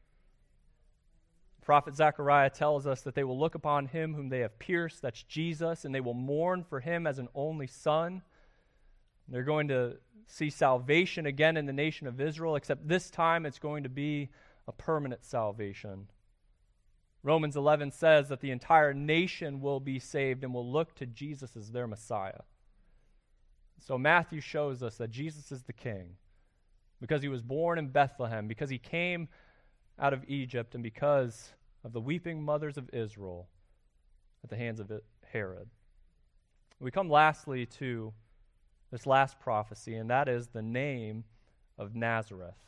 [SPEAKER 1] Prophet Zechariah tells us that they will look upon him whom they have pierced, that's Jesus, and they will mourn for him as an only son. They're going to see salvation again in the nation of Israel, except this time it's going to be a permanent salvation. Romans 11 says that the entire nation will be saved and will look to Jesus as their Messiah. So Matthew shows us that Jesus is the King because he was born in Bethlehem, because he came out of Egypt, and because of the weeping mothers of Israel at the hands of Herod. We come lastly to this last prophecy, and that is the name of Nazareth.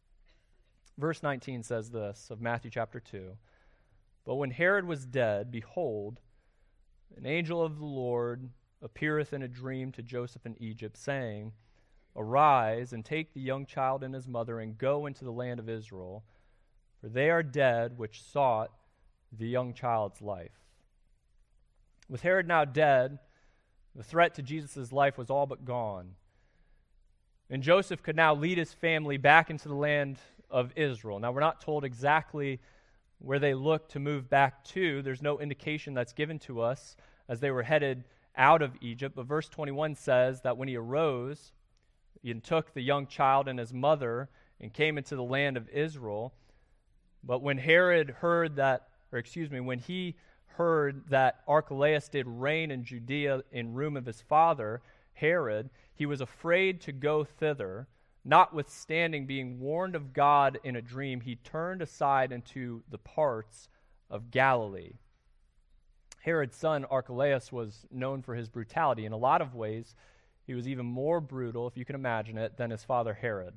[SPEAKER 1] Verse 19 says this of Matthew chapter 2, "But when Herod was dead, behold, an angel of the Lord appeareth in a dream to Joseph in Egypt, saying, Arise, and take the young child and his mother, and go into the land of Israel, for they are dead which sought the young child's life." With Herod now dead, the threat to Jesus' life was all but gone. And Joseph could now lead his family back into the land of Israel. Now, we're not told exactly where they looked to move back to. There's no indication that's given to us as they were headed out of Egypt. But verse 21 says that when he arose and took the young child and his mother and came into the land of Israel. But when Herod heard that, when he heard that Archelaus did reign in Judea in room of his father, Herod, he was afraid to go thither. Notwithstanding being warned of God in a dream, he turned aside into the parts of Galilee. Herod's son Archelaus was known for his brutality. In a lot of ways, he was even more brutal, if you can imagine it, than his father Herod.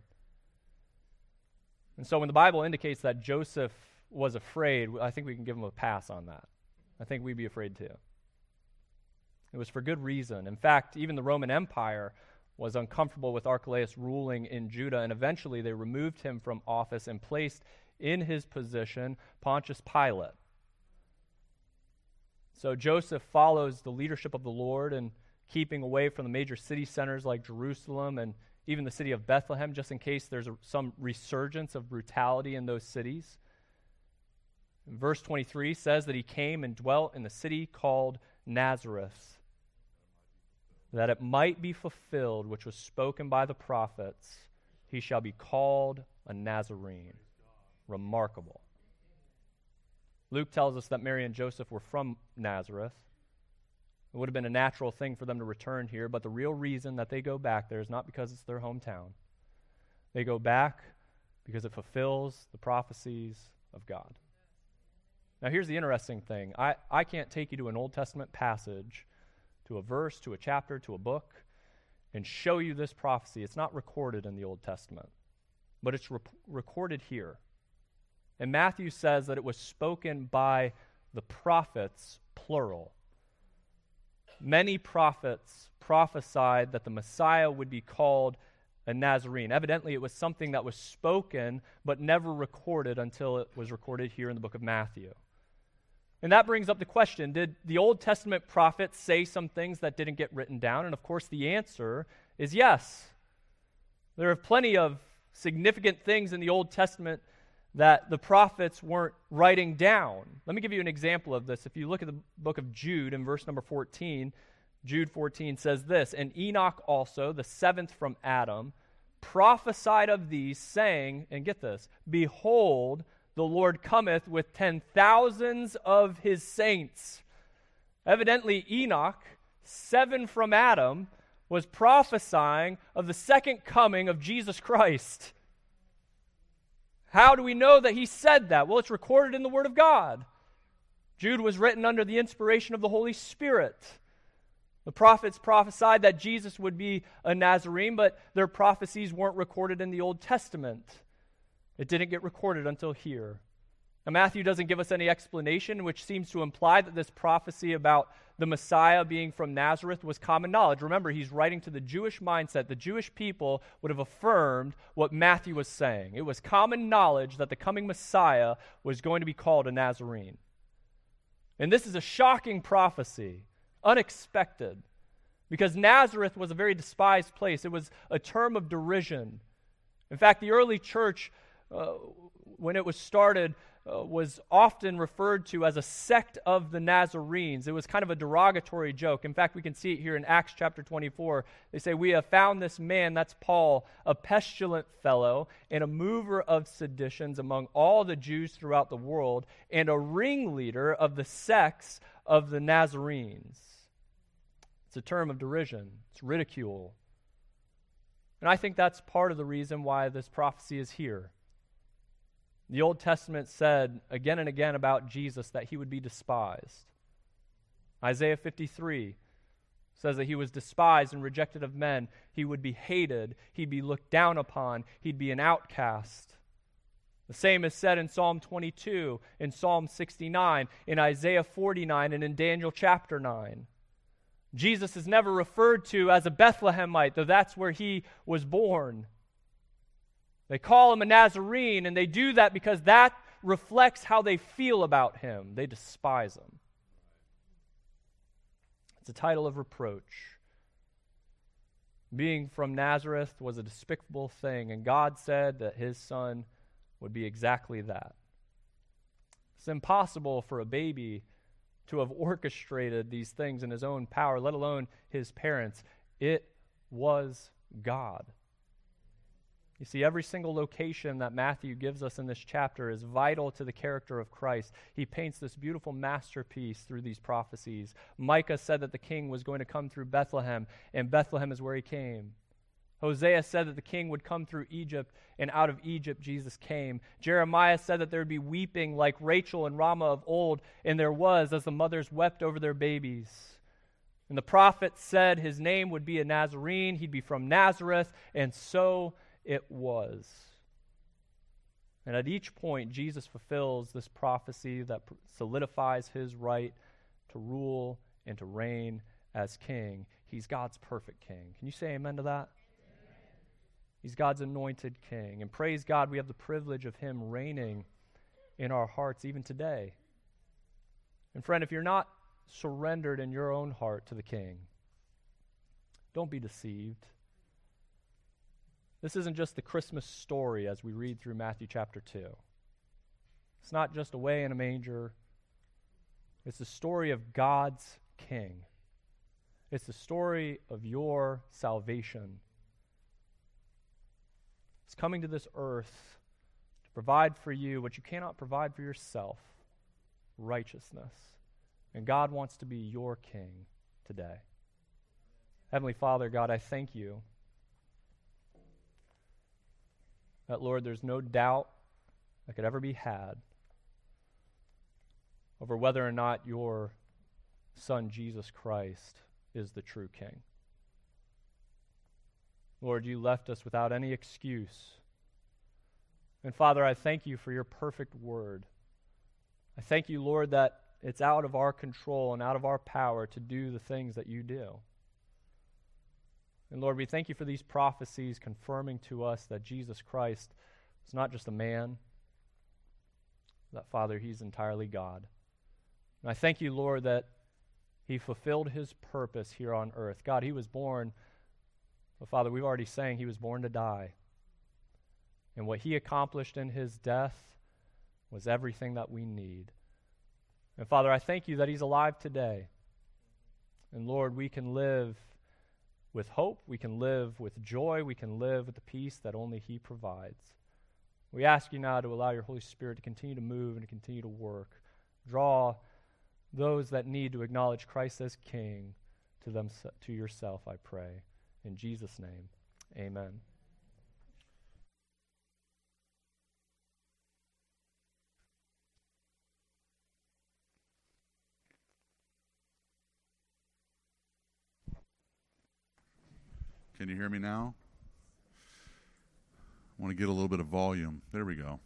[SPEAKER 1] And so when the Bible indicates that Joseph was afraid, I think we can give him a pass on that. I think we'd be afraid too. It was for good reason. In fact, even the Roman Empire was uncomfortable with Archelaus ruling in Judah, and eventually they removed him from office and placed in his position Pontius Pilate. So Joseph follows the leadership of the Lord in keeping away from the major city centers like Jerusalem, and even the city of Bethlehem, just in case there's some resurgence of brutality in those cities. Verse 23 says that he came and dwelt in the city called Nazareth, that it might be fulfilled, which was spoken by the prophets, he shall be called a Nazarene. Remarkable. Luke tells us that Mary and Joseph were from Nazareth. It would have been a natural thing for them to return here, but the real reason that they go back there is not because it's their hometown. They go back because it fulfills the prophecies of God. Now here's the interesting thing. I can't take you to an Old Testament passage, to a verse, to a chapter, to a book, and show you this prophecy. It's not recorded in the Old Testament, but it's recorded here. And Matthew says that it was spoken by the prophets, plural. Many prophets prophesied that the Messiah would be called a Nazarene. Evidently, it was something that was spoken but never recorded until it was recorded here in the book of Matthew. And that brings up the question, did the Old Testament prophets say some things that didn't get written down? And of course, the answer is yes. There are plenty of significant things in the Old Testament that the prophets weren't writing down. Let me give you an example of this. If you look at the book of Jude in verse number 14, Jude 14 says this, "And Enoch also, the seventh from Adam, prophesied of these, saying," and get this, "Behold, the Lord cometh with 10,000s of his saints." Evidently, Enoch, seven from Adam, was prophesying of the second coming of Jesus Christ. How do we know that he said that? Well, it's recorded in the Word of God. Jude was written under the inspiration of the Holy Spirit. The prophets prophesied that Jesus would be a Nazarene, but their prophecies weren't recorded in the Old Testament. It didn't get recorded until here. Now, Matthew doesn't give us any explanation, which seems to imply that this prophecy about the Messiah being from Nazareth was common knowledge. Remember, he's writing to the Jewish mindset. The Jewish people would have affirmed what Matthew was saying. It was common knowledge that the coming Messiah was going to be called a Nazarene. And this is a shocking prophecy, unexpected, because Nazareth was a very despised place. It was a term of derision. In fact, the early church, when it was started, was often referred to as a sect of the Nazarenes. It was kind of a derogatory joke. In fact, we can see it here in Acts chapter 24. They say, "We have found this man," that's Paul, "a pestilent fellow and a mover of seditions among all the Jews throughout the world, and a ringleader of the sects of the Nazarenes." It's a term of derision. It's ridicule. And I think that's part of the reason why this prophecy is here. The Old Testament said again and again about Jesus that he would be despised. Isaiah 53 says that he was despised and rejected of men. He would be hated. He'd be looked down upon. He'd be an outcast. The same is said in Psalm 22, in Psalm 69, in Isaiah 49, and in Daniel chapter 9. Jesus is never referred to as a Bethlehemite, though that's where he was born. They call him a Nazarene, and they do that because that reflects how they feel about him. They despise him. It's a title of reproach. Being from Nazareth was a despicable thing, and God said that his son would be exactly that. It's impossible for a baby to have orchestrated these things in his own power, let alone his parents. It was God. You see, every single location that Matthew gives us in this chapter is vital to the character of Christ. He paints this beautiful masterpiece through these prophecies. Micah said that the king was going to come through Bethlehem, and Bethlehem is where he came. Hosea said that the king would come through Egypt, and out of Egypt Jesus came. Jeremiah said that there would be weeping like Rachel and Ramah of old, and there was, as the mothers wept over their babies. And the prophet said his name would be a Nazarene, he'd be from Nazareth, and so it was. And at each point, Jesus fulfills this prophecy that solidifies his right to rule and to reign as king. He's God's perfect king. Can you say amen to that? He's God's anointed king. And praise God, we have the privilege of him reigning in our hearts even today. And friend, if you're not surrendered in your own heart to the king, don't be deceived. This isn't just the Christmas story as we read through Matthew chapter 2. It's not just away in a manger. It's the story of God's King. It's the story of your salvation. It's coming to this earth to provide for you what you cannot provide for yourself, righteousness. And God wants to be your King today. Heavenly Father, God, I thank you that, Lord, there's no doubt that could ever be had over whether or not your Son, Jesus Christ, is the true King. Lord, you left us without any excuse. And Father, I thank you for your perfect word. I thank you, Lord, that it's out of our control and out of our power to do the things that you do. And Lord, we thank you for these prophecies confirming to us that Jesus Christ is not just a man, that, Father, he's entirely God. And I thank you, Lord, that he fulfilled his purpose here on earth. God, he was born, but Father, we've already sang he was born to die. And what he accomplished in his death was everything that we need. And Father, I thank you that he's alive today. And Lord, we can live with hope, we can live with joy, we can live with the peace that only he provides. We ask you now to allow your Holy Spirit to continue to move and to continue to work. Draw those that need to acknowledge Christ as King to yourself, I pray. In Jesus' name, amen.
[SPEAKER 2] Can you hear me now? I want to get a little bit of volume. There we go.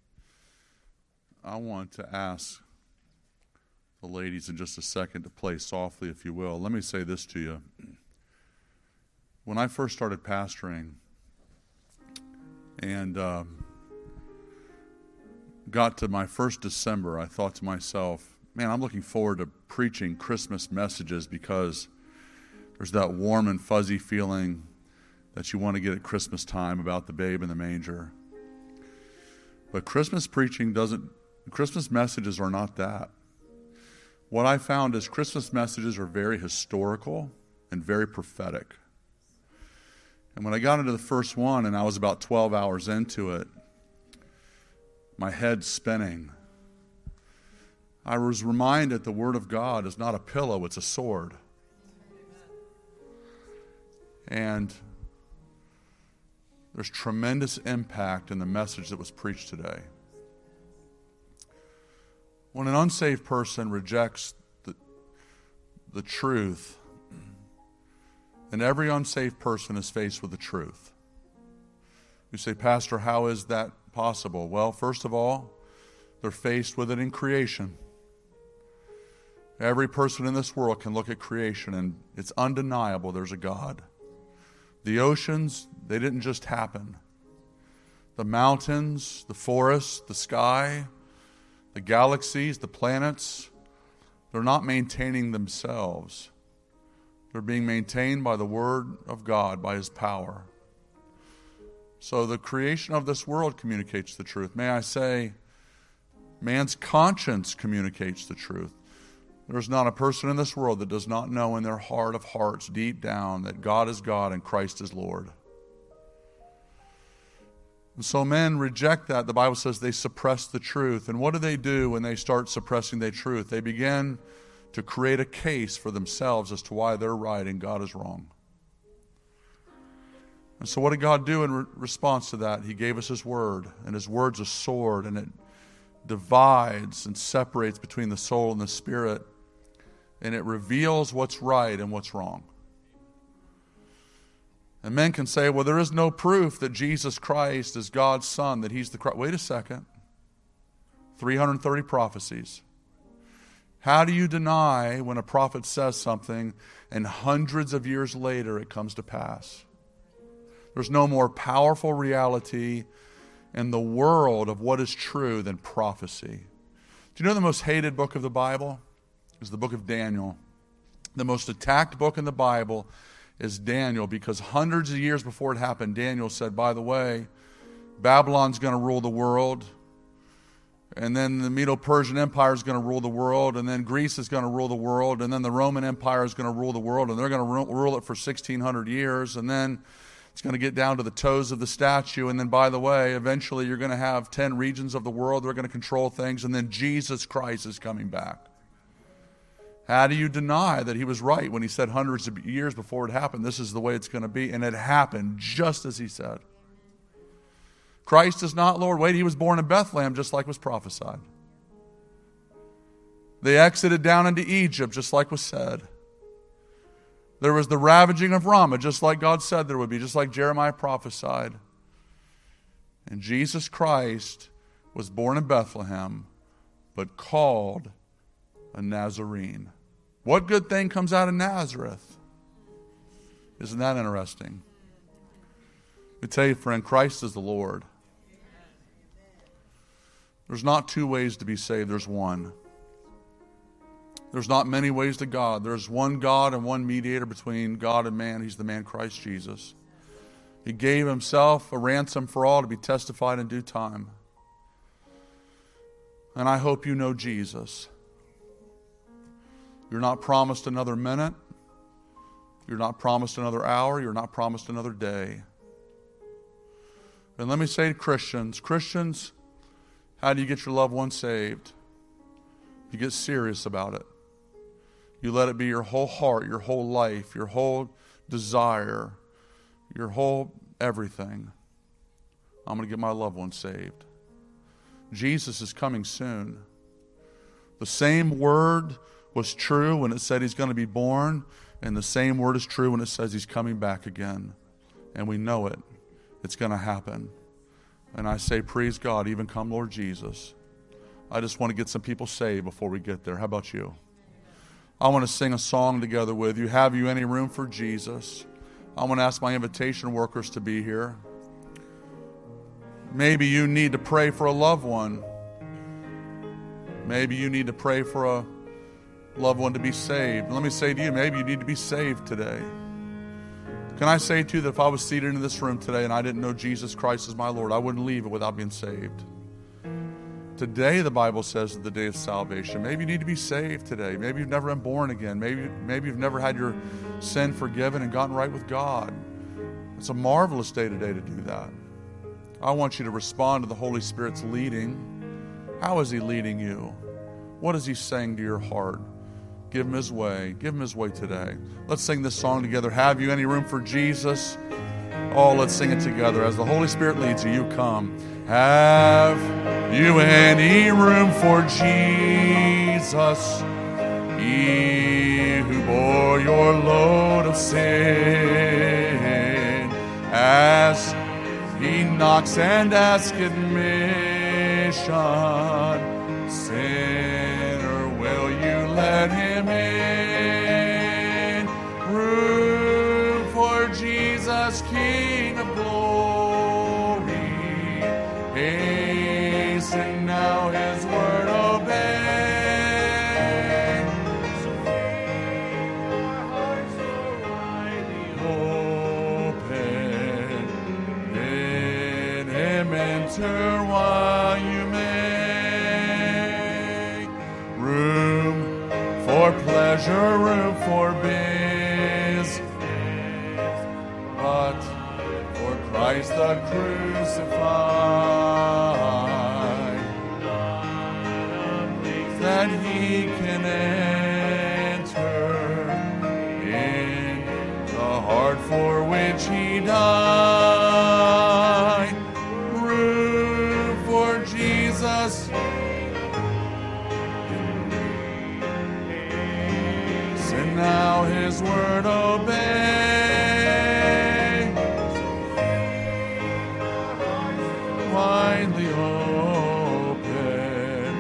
[SPEAKER 2] I want to ask the ladies in just a second to play softly, if you will. Let me say this to you. When I first started pastoring and got to my first December, I thought to myself, man, I'm looking forward to preaching Christmas messages because there's that warm and fuzzy feeling that you want to get at Christmas time about the babe in the manger. But Christmas messages are not that. What I found is Christmas messages are very historical and very prophetic. And when I got into the first one and I was about 12 hours into it, my head spinning, I was reminded the Word of God is not a pillow, it's a sword. And there's tremendous impact in the message that was preached today. When an unsaved person rejects the truth, and every unsaved person is faced with the truth. You say, Pastor, how is that possible? Well, first of all, they're faced with it in creation. Every person in this world can look at creation, and it's undeniable there's a God. The oceans, they didn't just happen. The mountains, the forests, the sky, the galaxies, the planets, they're not maintaining themselves. They're being maintained by the Word of God, by His power. So the creation of this world communicates the truth. May I say, man's conscience communicates the truth. There's not a person in this world that does not know in their heart of hearts, deep down, that God is God and Christ is Lord. And so men reject that. The Bible says they suppress the truth. And what do when they start suppressing the truth? They begin to create a case for themselves as to why they're right and God is wrong. And so what did God do in response to that? He gave us His Word, and His Word's a sword, and it divides and separates between the soul and the spirit, and it reveals what's right and what's wrong. And men can say, well, there is no proof that Jesus Christ is God's Son, that He's the Christ. Wait a second. 330 prophecies. How do you deny when a prophet says something and hundreds of years later it comes to pass? There's no more powerful reality in the world of what is true than prophecy. Do you know the most hated book of the Bible is the book of Daniel? The most attacked book in the Bible is Daniel, because hundreds of years before it happened, Daniel said, by the way, Babylon's going to rule the world, and then the Medo-Persian Empire is going to rule the world, and then Greece is going to rule the world, and then the Roman Empire is going to rule the world, and they're going to rule it for 1,600 years, and then it's going to get down to the toes of the statue, and then, by the way, eventually you're going to have 10 regions of the world. They're going to control things, and then Jesus Christ is coming back. How do you deny that he was right when he said hundreds of years before it happened, this is the way it's going to be? And it happened just as he said. Christ is not Lord. Wait, he was born in Bethlehem just like was prophesied. They exited down into Egypt just like was said. There was the ravaging of Ramah just like God said there would be, just like Jeremiah prophesied. And Jesus Christ was born in Bethlehem, but called a Nazarene. What good thing comes out of Nazareth? Isn't that interesting? Let me tell you, friend, Christ is the Lord. There's not two ways to be saved, there's one. There's not many ways to God. There's one God and one mediator between God and man. He's the man Christ Jesus. He gave himself a ransom for all to be testified in due time. And I hope you know Jesus. You're not promised another minute. You're not promised another hour. You're not promised another day. And let me say to Christians, how do you get your loved one saved? You get serious about it. You let it be your whole heart, your whole life, your whole desire, your whole everything. I'm going to get my loved one saved. Jesus is coming soon. The same word was true when it said he's going to be born, and the same word is true when it says he's coming back again. And we know it. It's going to happen. And I say, praise God, even come Lord Jesus. I just want to get some people saved before we get there. How about you? I want to sing a song together with you. Have you any room for Jesus? I want to ask my invitation workers to be here. Maybe you need to pray for a loved one. Maybe you need to pray for a loved one to be saved. Let me say to you, maybe you need to be saved today. Can I say to you that if I was seated in this room today and I didn't know Jesus Christ as my Lord, I wouldn't leave it without being saved. Today, the Bible says, is the day of salvation. Maybe you need to be saved today. Maybe you've never been born again. Maybe you've never had your sin forgiven and gotten right with God. It's a marvelous day today to do that. I want you to respond to the Holy Spirit's leading. How is he leading you? What is he saying to your heart? Give him his way. Give him his way today. Let's sing this song together. Have you any room for Jesus? Oh, let's sing it together. As the Holy Spirit leads you, you come. Have you any room for Jesus? He who bore your load of sin. As he knocks and asks admission, sinner, will you let him in? Room for Jesus, King of glory. Hasten now his word obey. So keep our hearts so widely open. Bid him enter while you may. Room for pleasure, room for business, but for Christ the crucified, that he can enter in the heart for which he died. Room for Jesus, and now his word obey. Widely open.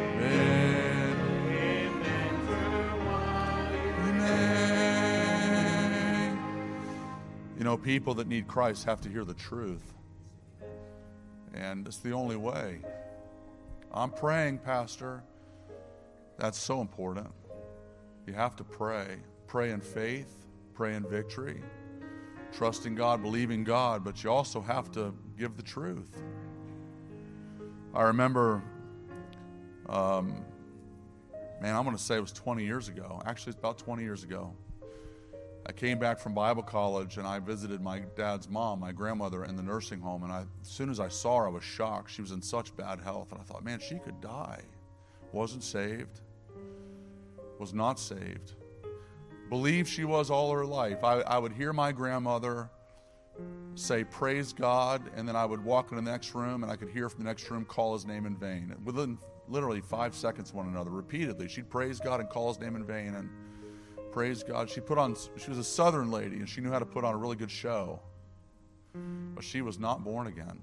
[SPEAKER 2] Amen. You know, people that need Christ have to hear the truth. And it's the only way. I'm praying, Pastor. That's so important. You have to pray. Pray in faith. pray in victory, trusting God, believing God, but you also have to give the truth. I remember, I'm going to say it was 20 years ago. Actually, it's about 20 years ago. I came back from Bible college, and I visited my dad's mom, my grandmother, in the nursing home. And as soon as I saw her, I was shocked. She was in such bad health. And I thought, man, she could die. Wasn't saved. Was not saved. Believed she was all her life. I would hear my grandmother say, praise God, and then I would walk in the next room, and I could hear from the next room, call his name in vain. Within literally 5 seconds one another, repeatedly. She'd praise God and call his name in vain, and praise God. She was a Southern lady, and she knew how to put on a really good show. But she was not born again.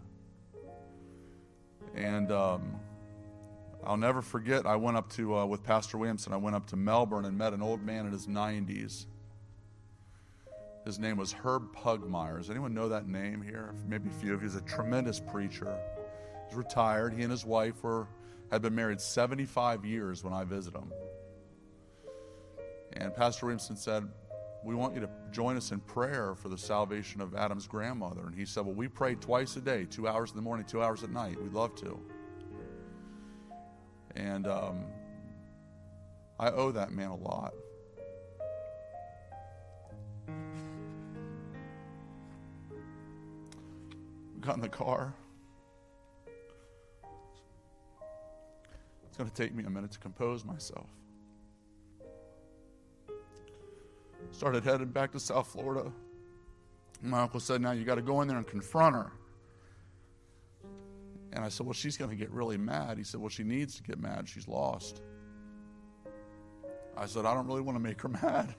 [SPEAKER 2] And I'll never forget, I went up to, with Pastor Williamson, I went up to Melbourne and met an old man in his 90s. His name was Herb Pugmire. Does anyone know that name here? Maybe a few of you. He's a tremendous preacher. He's retired. He and his wife had been married 75 years when I visited him. And Pastor Williamson said, we want you to join us in prayer for the salvation of Adam's grandmother. And he said, well, we pray twice a day, 2 hours in the morning, 2 hours at night. We'd love to. And I owe that man a lot. We got in the car. It's going to take me a minute to compose myself. Started heading back to South Florida. My uncle said, now you got to go in there and confront her. And I said, well, she's going to get really mad. He said, well, she needs to get mad. She's lost. I said, I don't really want to make her mad.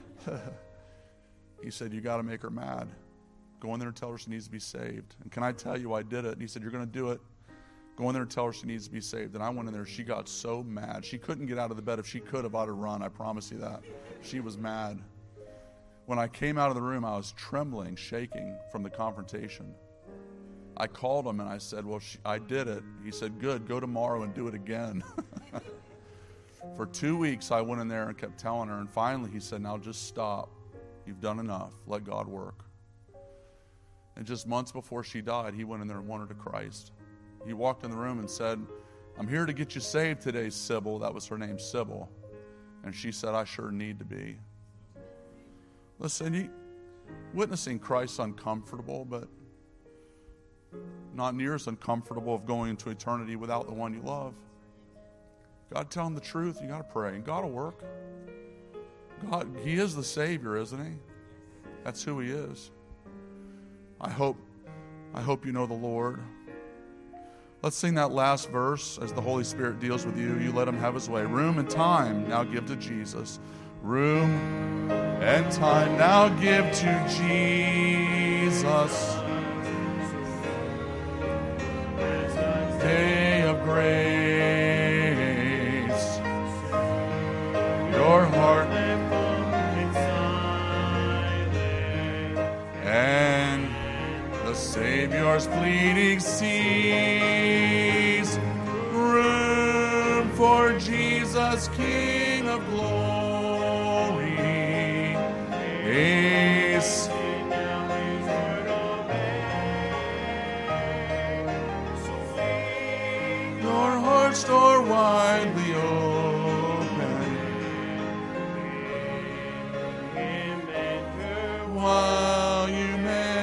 [SPEAKER 2] He said, you got to make her mad. Go in there and tell her she needs to be saved. And can I tell you, I did it. And he said, you're going to do it. Go in there and tell her she needs to be saved. And I went in there. She got so mad. She couldn't get out of the bed. If she could have, I'd have run. I promise you that. She was mad. When I came out of the room, I was trembling, shaking from the confrontation. I called him and I said, well, I did it. He said, good, go tomorrow and do it again. For 2 weeks, I went in there and kept telling her. And finally, he said, now just stop. You've done enough. Let God work. And just months before she died, he went in there and won her to Christ. He walked in the room and said, I'm here to get you saved today, Sybil. That was her name, Sybil. And she said, I sure need to be. Listen, witnessing Christ's uncomfortable, but not near as uncomfortable of going into eternity without the one you love. God, tell him the truth. You got to pray, and God will work. God, he is the Savior, isn't he? That's who he is. I hope you know the Lord. Let's sing that last verse as the Holy Spirit deals with you. You let him have his way. Room and time now give to Jesus. Room and time now give to Jesus. Day of grace. Your heart and the Savior's pleading cease. Room for Jesus, King of glory. Ace. Your heart's door widely open. While you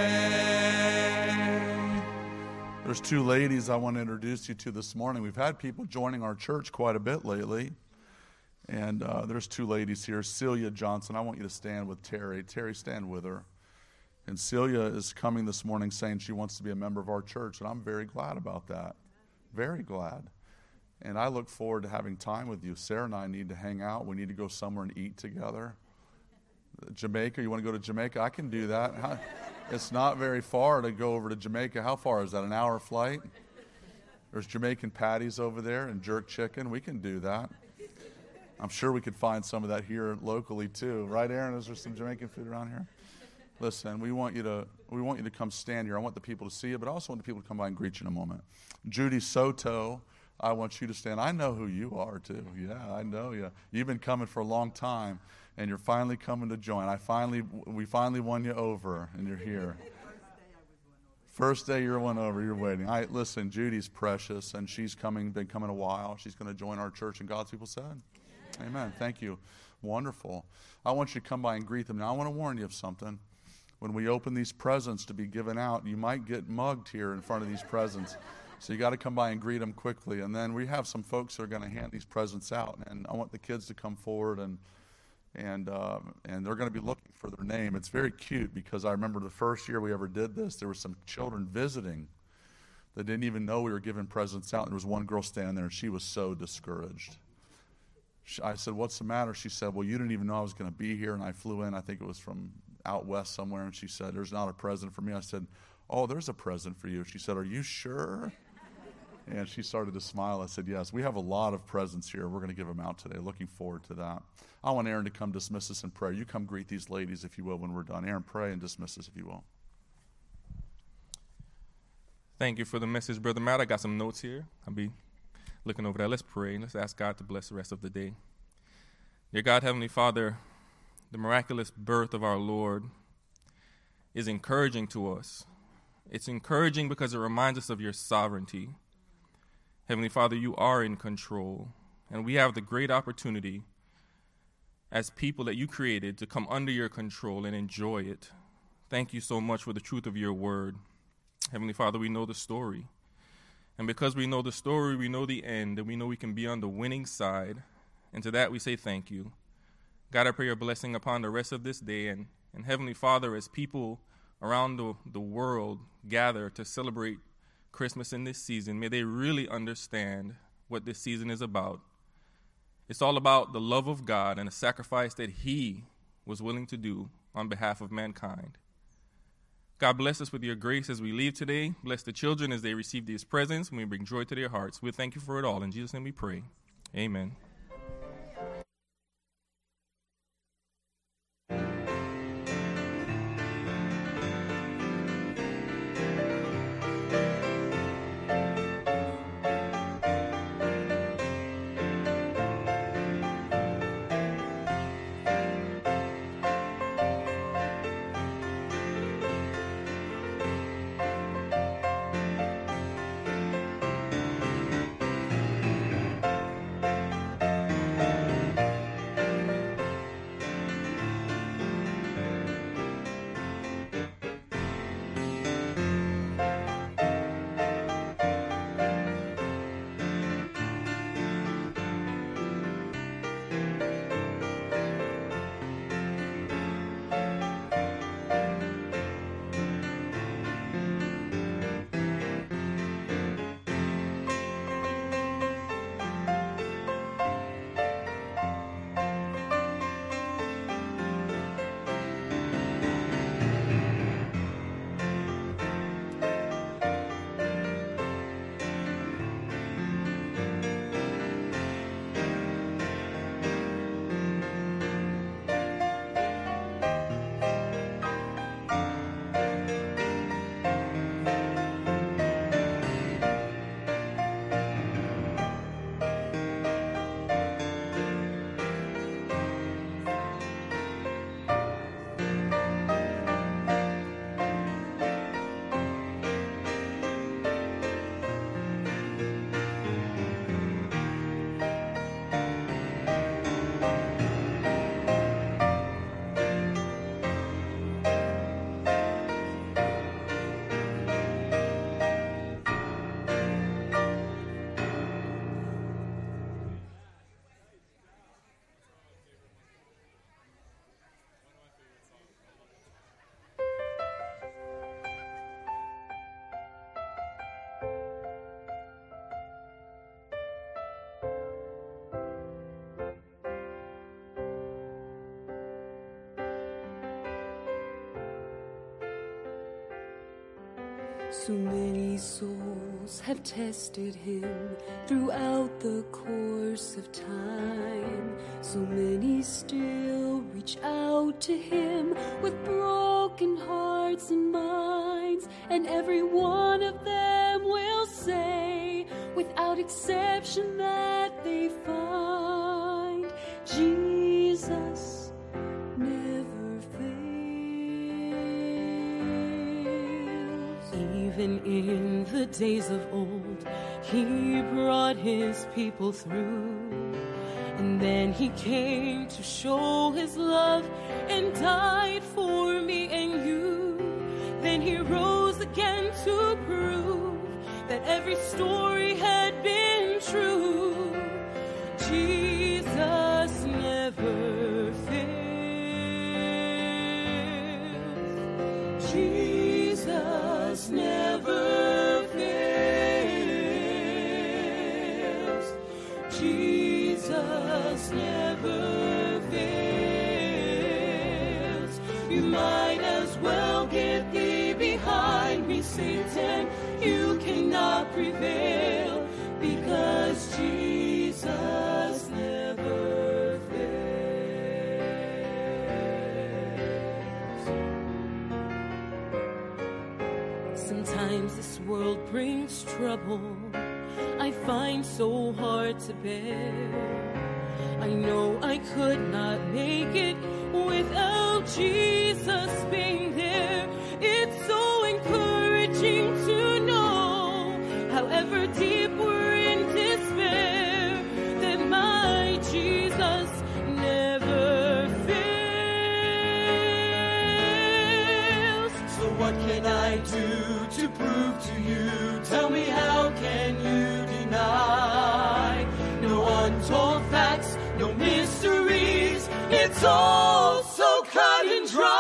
[SPEAKER 2] may. There's two ladies I want to introduce you to this morning. We've had people joining our church quite a bit lately. And there's two ladies here. Celia Johnson. I want you to stand with Terry. Terry, stand with her. And Celia is coming this morning saying she wants to be a member of our church. And I'm very glad about that. Very glad. And I look forward to having time with you. Sarah and I need to hang out. We need to go somewhere and eat together. Jamaica, you want to go to Jamaica? I can do that. It's not very far to go over to Jamaica. How far is that, an hour flight? There's Jamaican patties over there and jerk chicken. We can do that. I'm sure we could find some of that here locally too. Right, Aaron? Is there some Jamaican food around here? Listen, we want you to come stand here. I want the people to see you, but I also want the people to come by and greet you in a moment. Judy Soto, I want you to stand. I know who you are too. Yeah, I know you. You've been coming for a long time. and you're finally coming to join. We finally won you over, and you're here. First day you're won over, you're waiting. Listen, Judy's precious, and she's been coming a while. She's going to join our church, and God's people said, amen. Thank you. Wonderful. I want you to come by and greet them. Now, I want to warn you of something. When we open these presents to be given out, you might get mugged here in front of these presents. So you got to come by and greet them quickly. And then we have some folks that are going to hand these presents out. And I want the kids to come forward, and they're going to be looking for their name. It's very cute because I remember the first year we ever did this, there were some children visiting that didn't even know we were giving presents out. There was one girl standing there, and she was so discouraged. I said, what's the matter? She said, well, you didn't even know I was going to be here, and I flew in. I think it was from out west somewhere, and she said, there's not a present for me. I said, oh, there's a present for you. She said, are you sure? And she started to smile. I said, yes, we have a lot of presents here. We're going to give them out today. Looking forward to that. I want Aaron to come dismiss us in prayer. You come greet these ladies, if you will, when we're done. Aaron, pray and dismiss us, if you will.
[SPEAKER 3] Thank you for the message, Brother Matt. I got some notes here. I'll be looking over that. Let's pray. Let's ask God to bless the rest of the day. Dear God, Heavenly Father, the miraculous birth of our Lord is encouraging to us. It's encouraging because it reminds us of your sovereignty. Heavenly Father, you are in control, and we have the great opportunity as people that you created to come under your control and enjoy it. Thank you so much for the truth of your word. Heavenly Father, we know the story. And because we know the story, we know the end, and we know we can be on the winning side. And to that we say thank you. God, I pray your blessing upon the rest of this day. And Heavenly Father, as people around the world gather to celebrate Christmas in this season, may they really understand what this season is about. It's all about the love of God and the sacrifice that he was willing to do on behalf of mankind. God, bless us with your grace as we leave today. Bless the children as they receive these presents, and we bring joy to their hearts. We thank you for it all. In Jesus' name we pray. Amen.
[SPEAKER 4] So many souls have tested him throughout the course of time. So many still reach out to him with broken hearts and minds. And every one of them will say, without exception, that they find Jesus Even in the days of old, he brought his people through. And then he came to show his love and died for me and you. Then he rose again to prove that every story had been true. Jesus never fails. Jesus never fails. Jesus never fails. You might as well get thee behind me, Satan. You cannot prevail, because Jesus never fails. Sometimes this world brings trouble I find so hard to bear. I know I could not make it without Jesus being there. It's so encouraging to know, however deep we're in despair, that my Jesus never fails. So what can I do to prove to you? Tell me, how can you deny? No untold facts, no mysteries. It's all so cut and dry.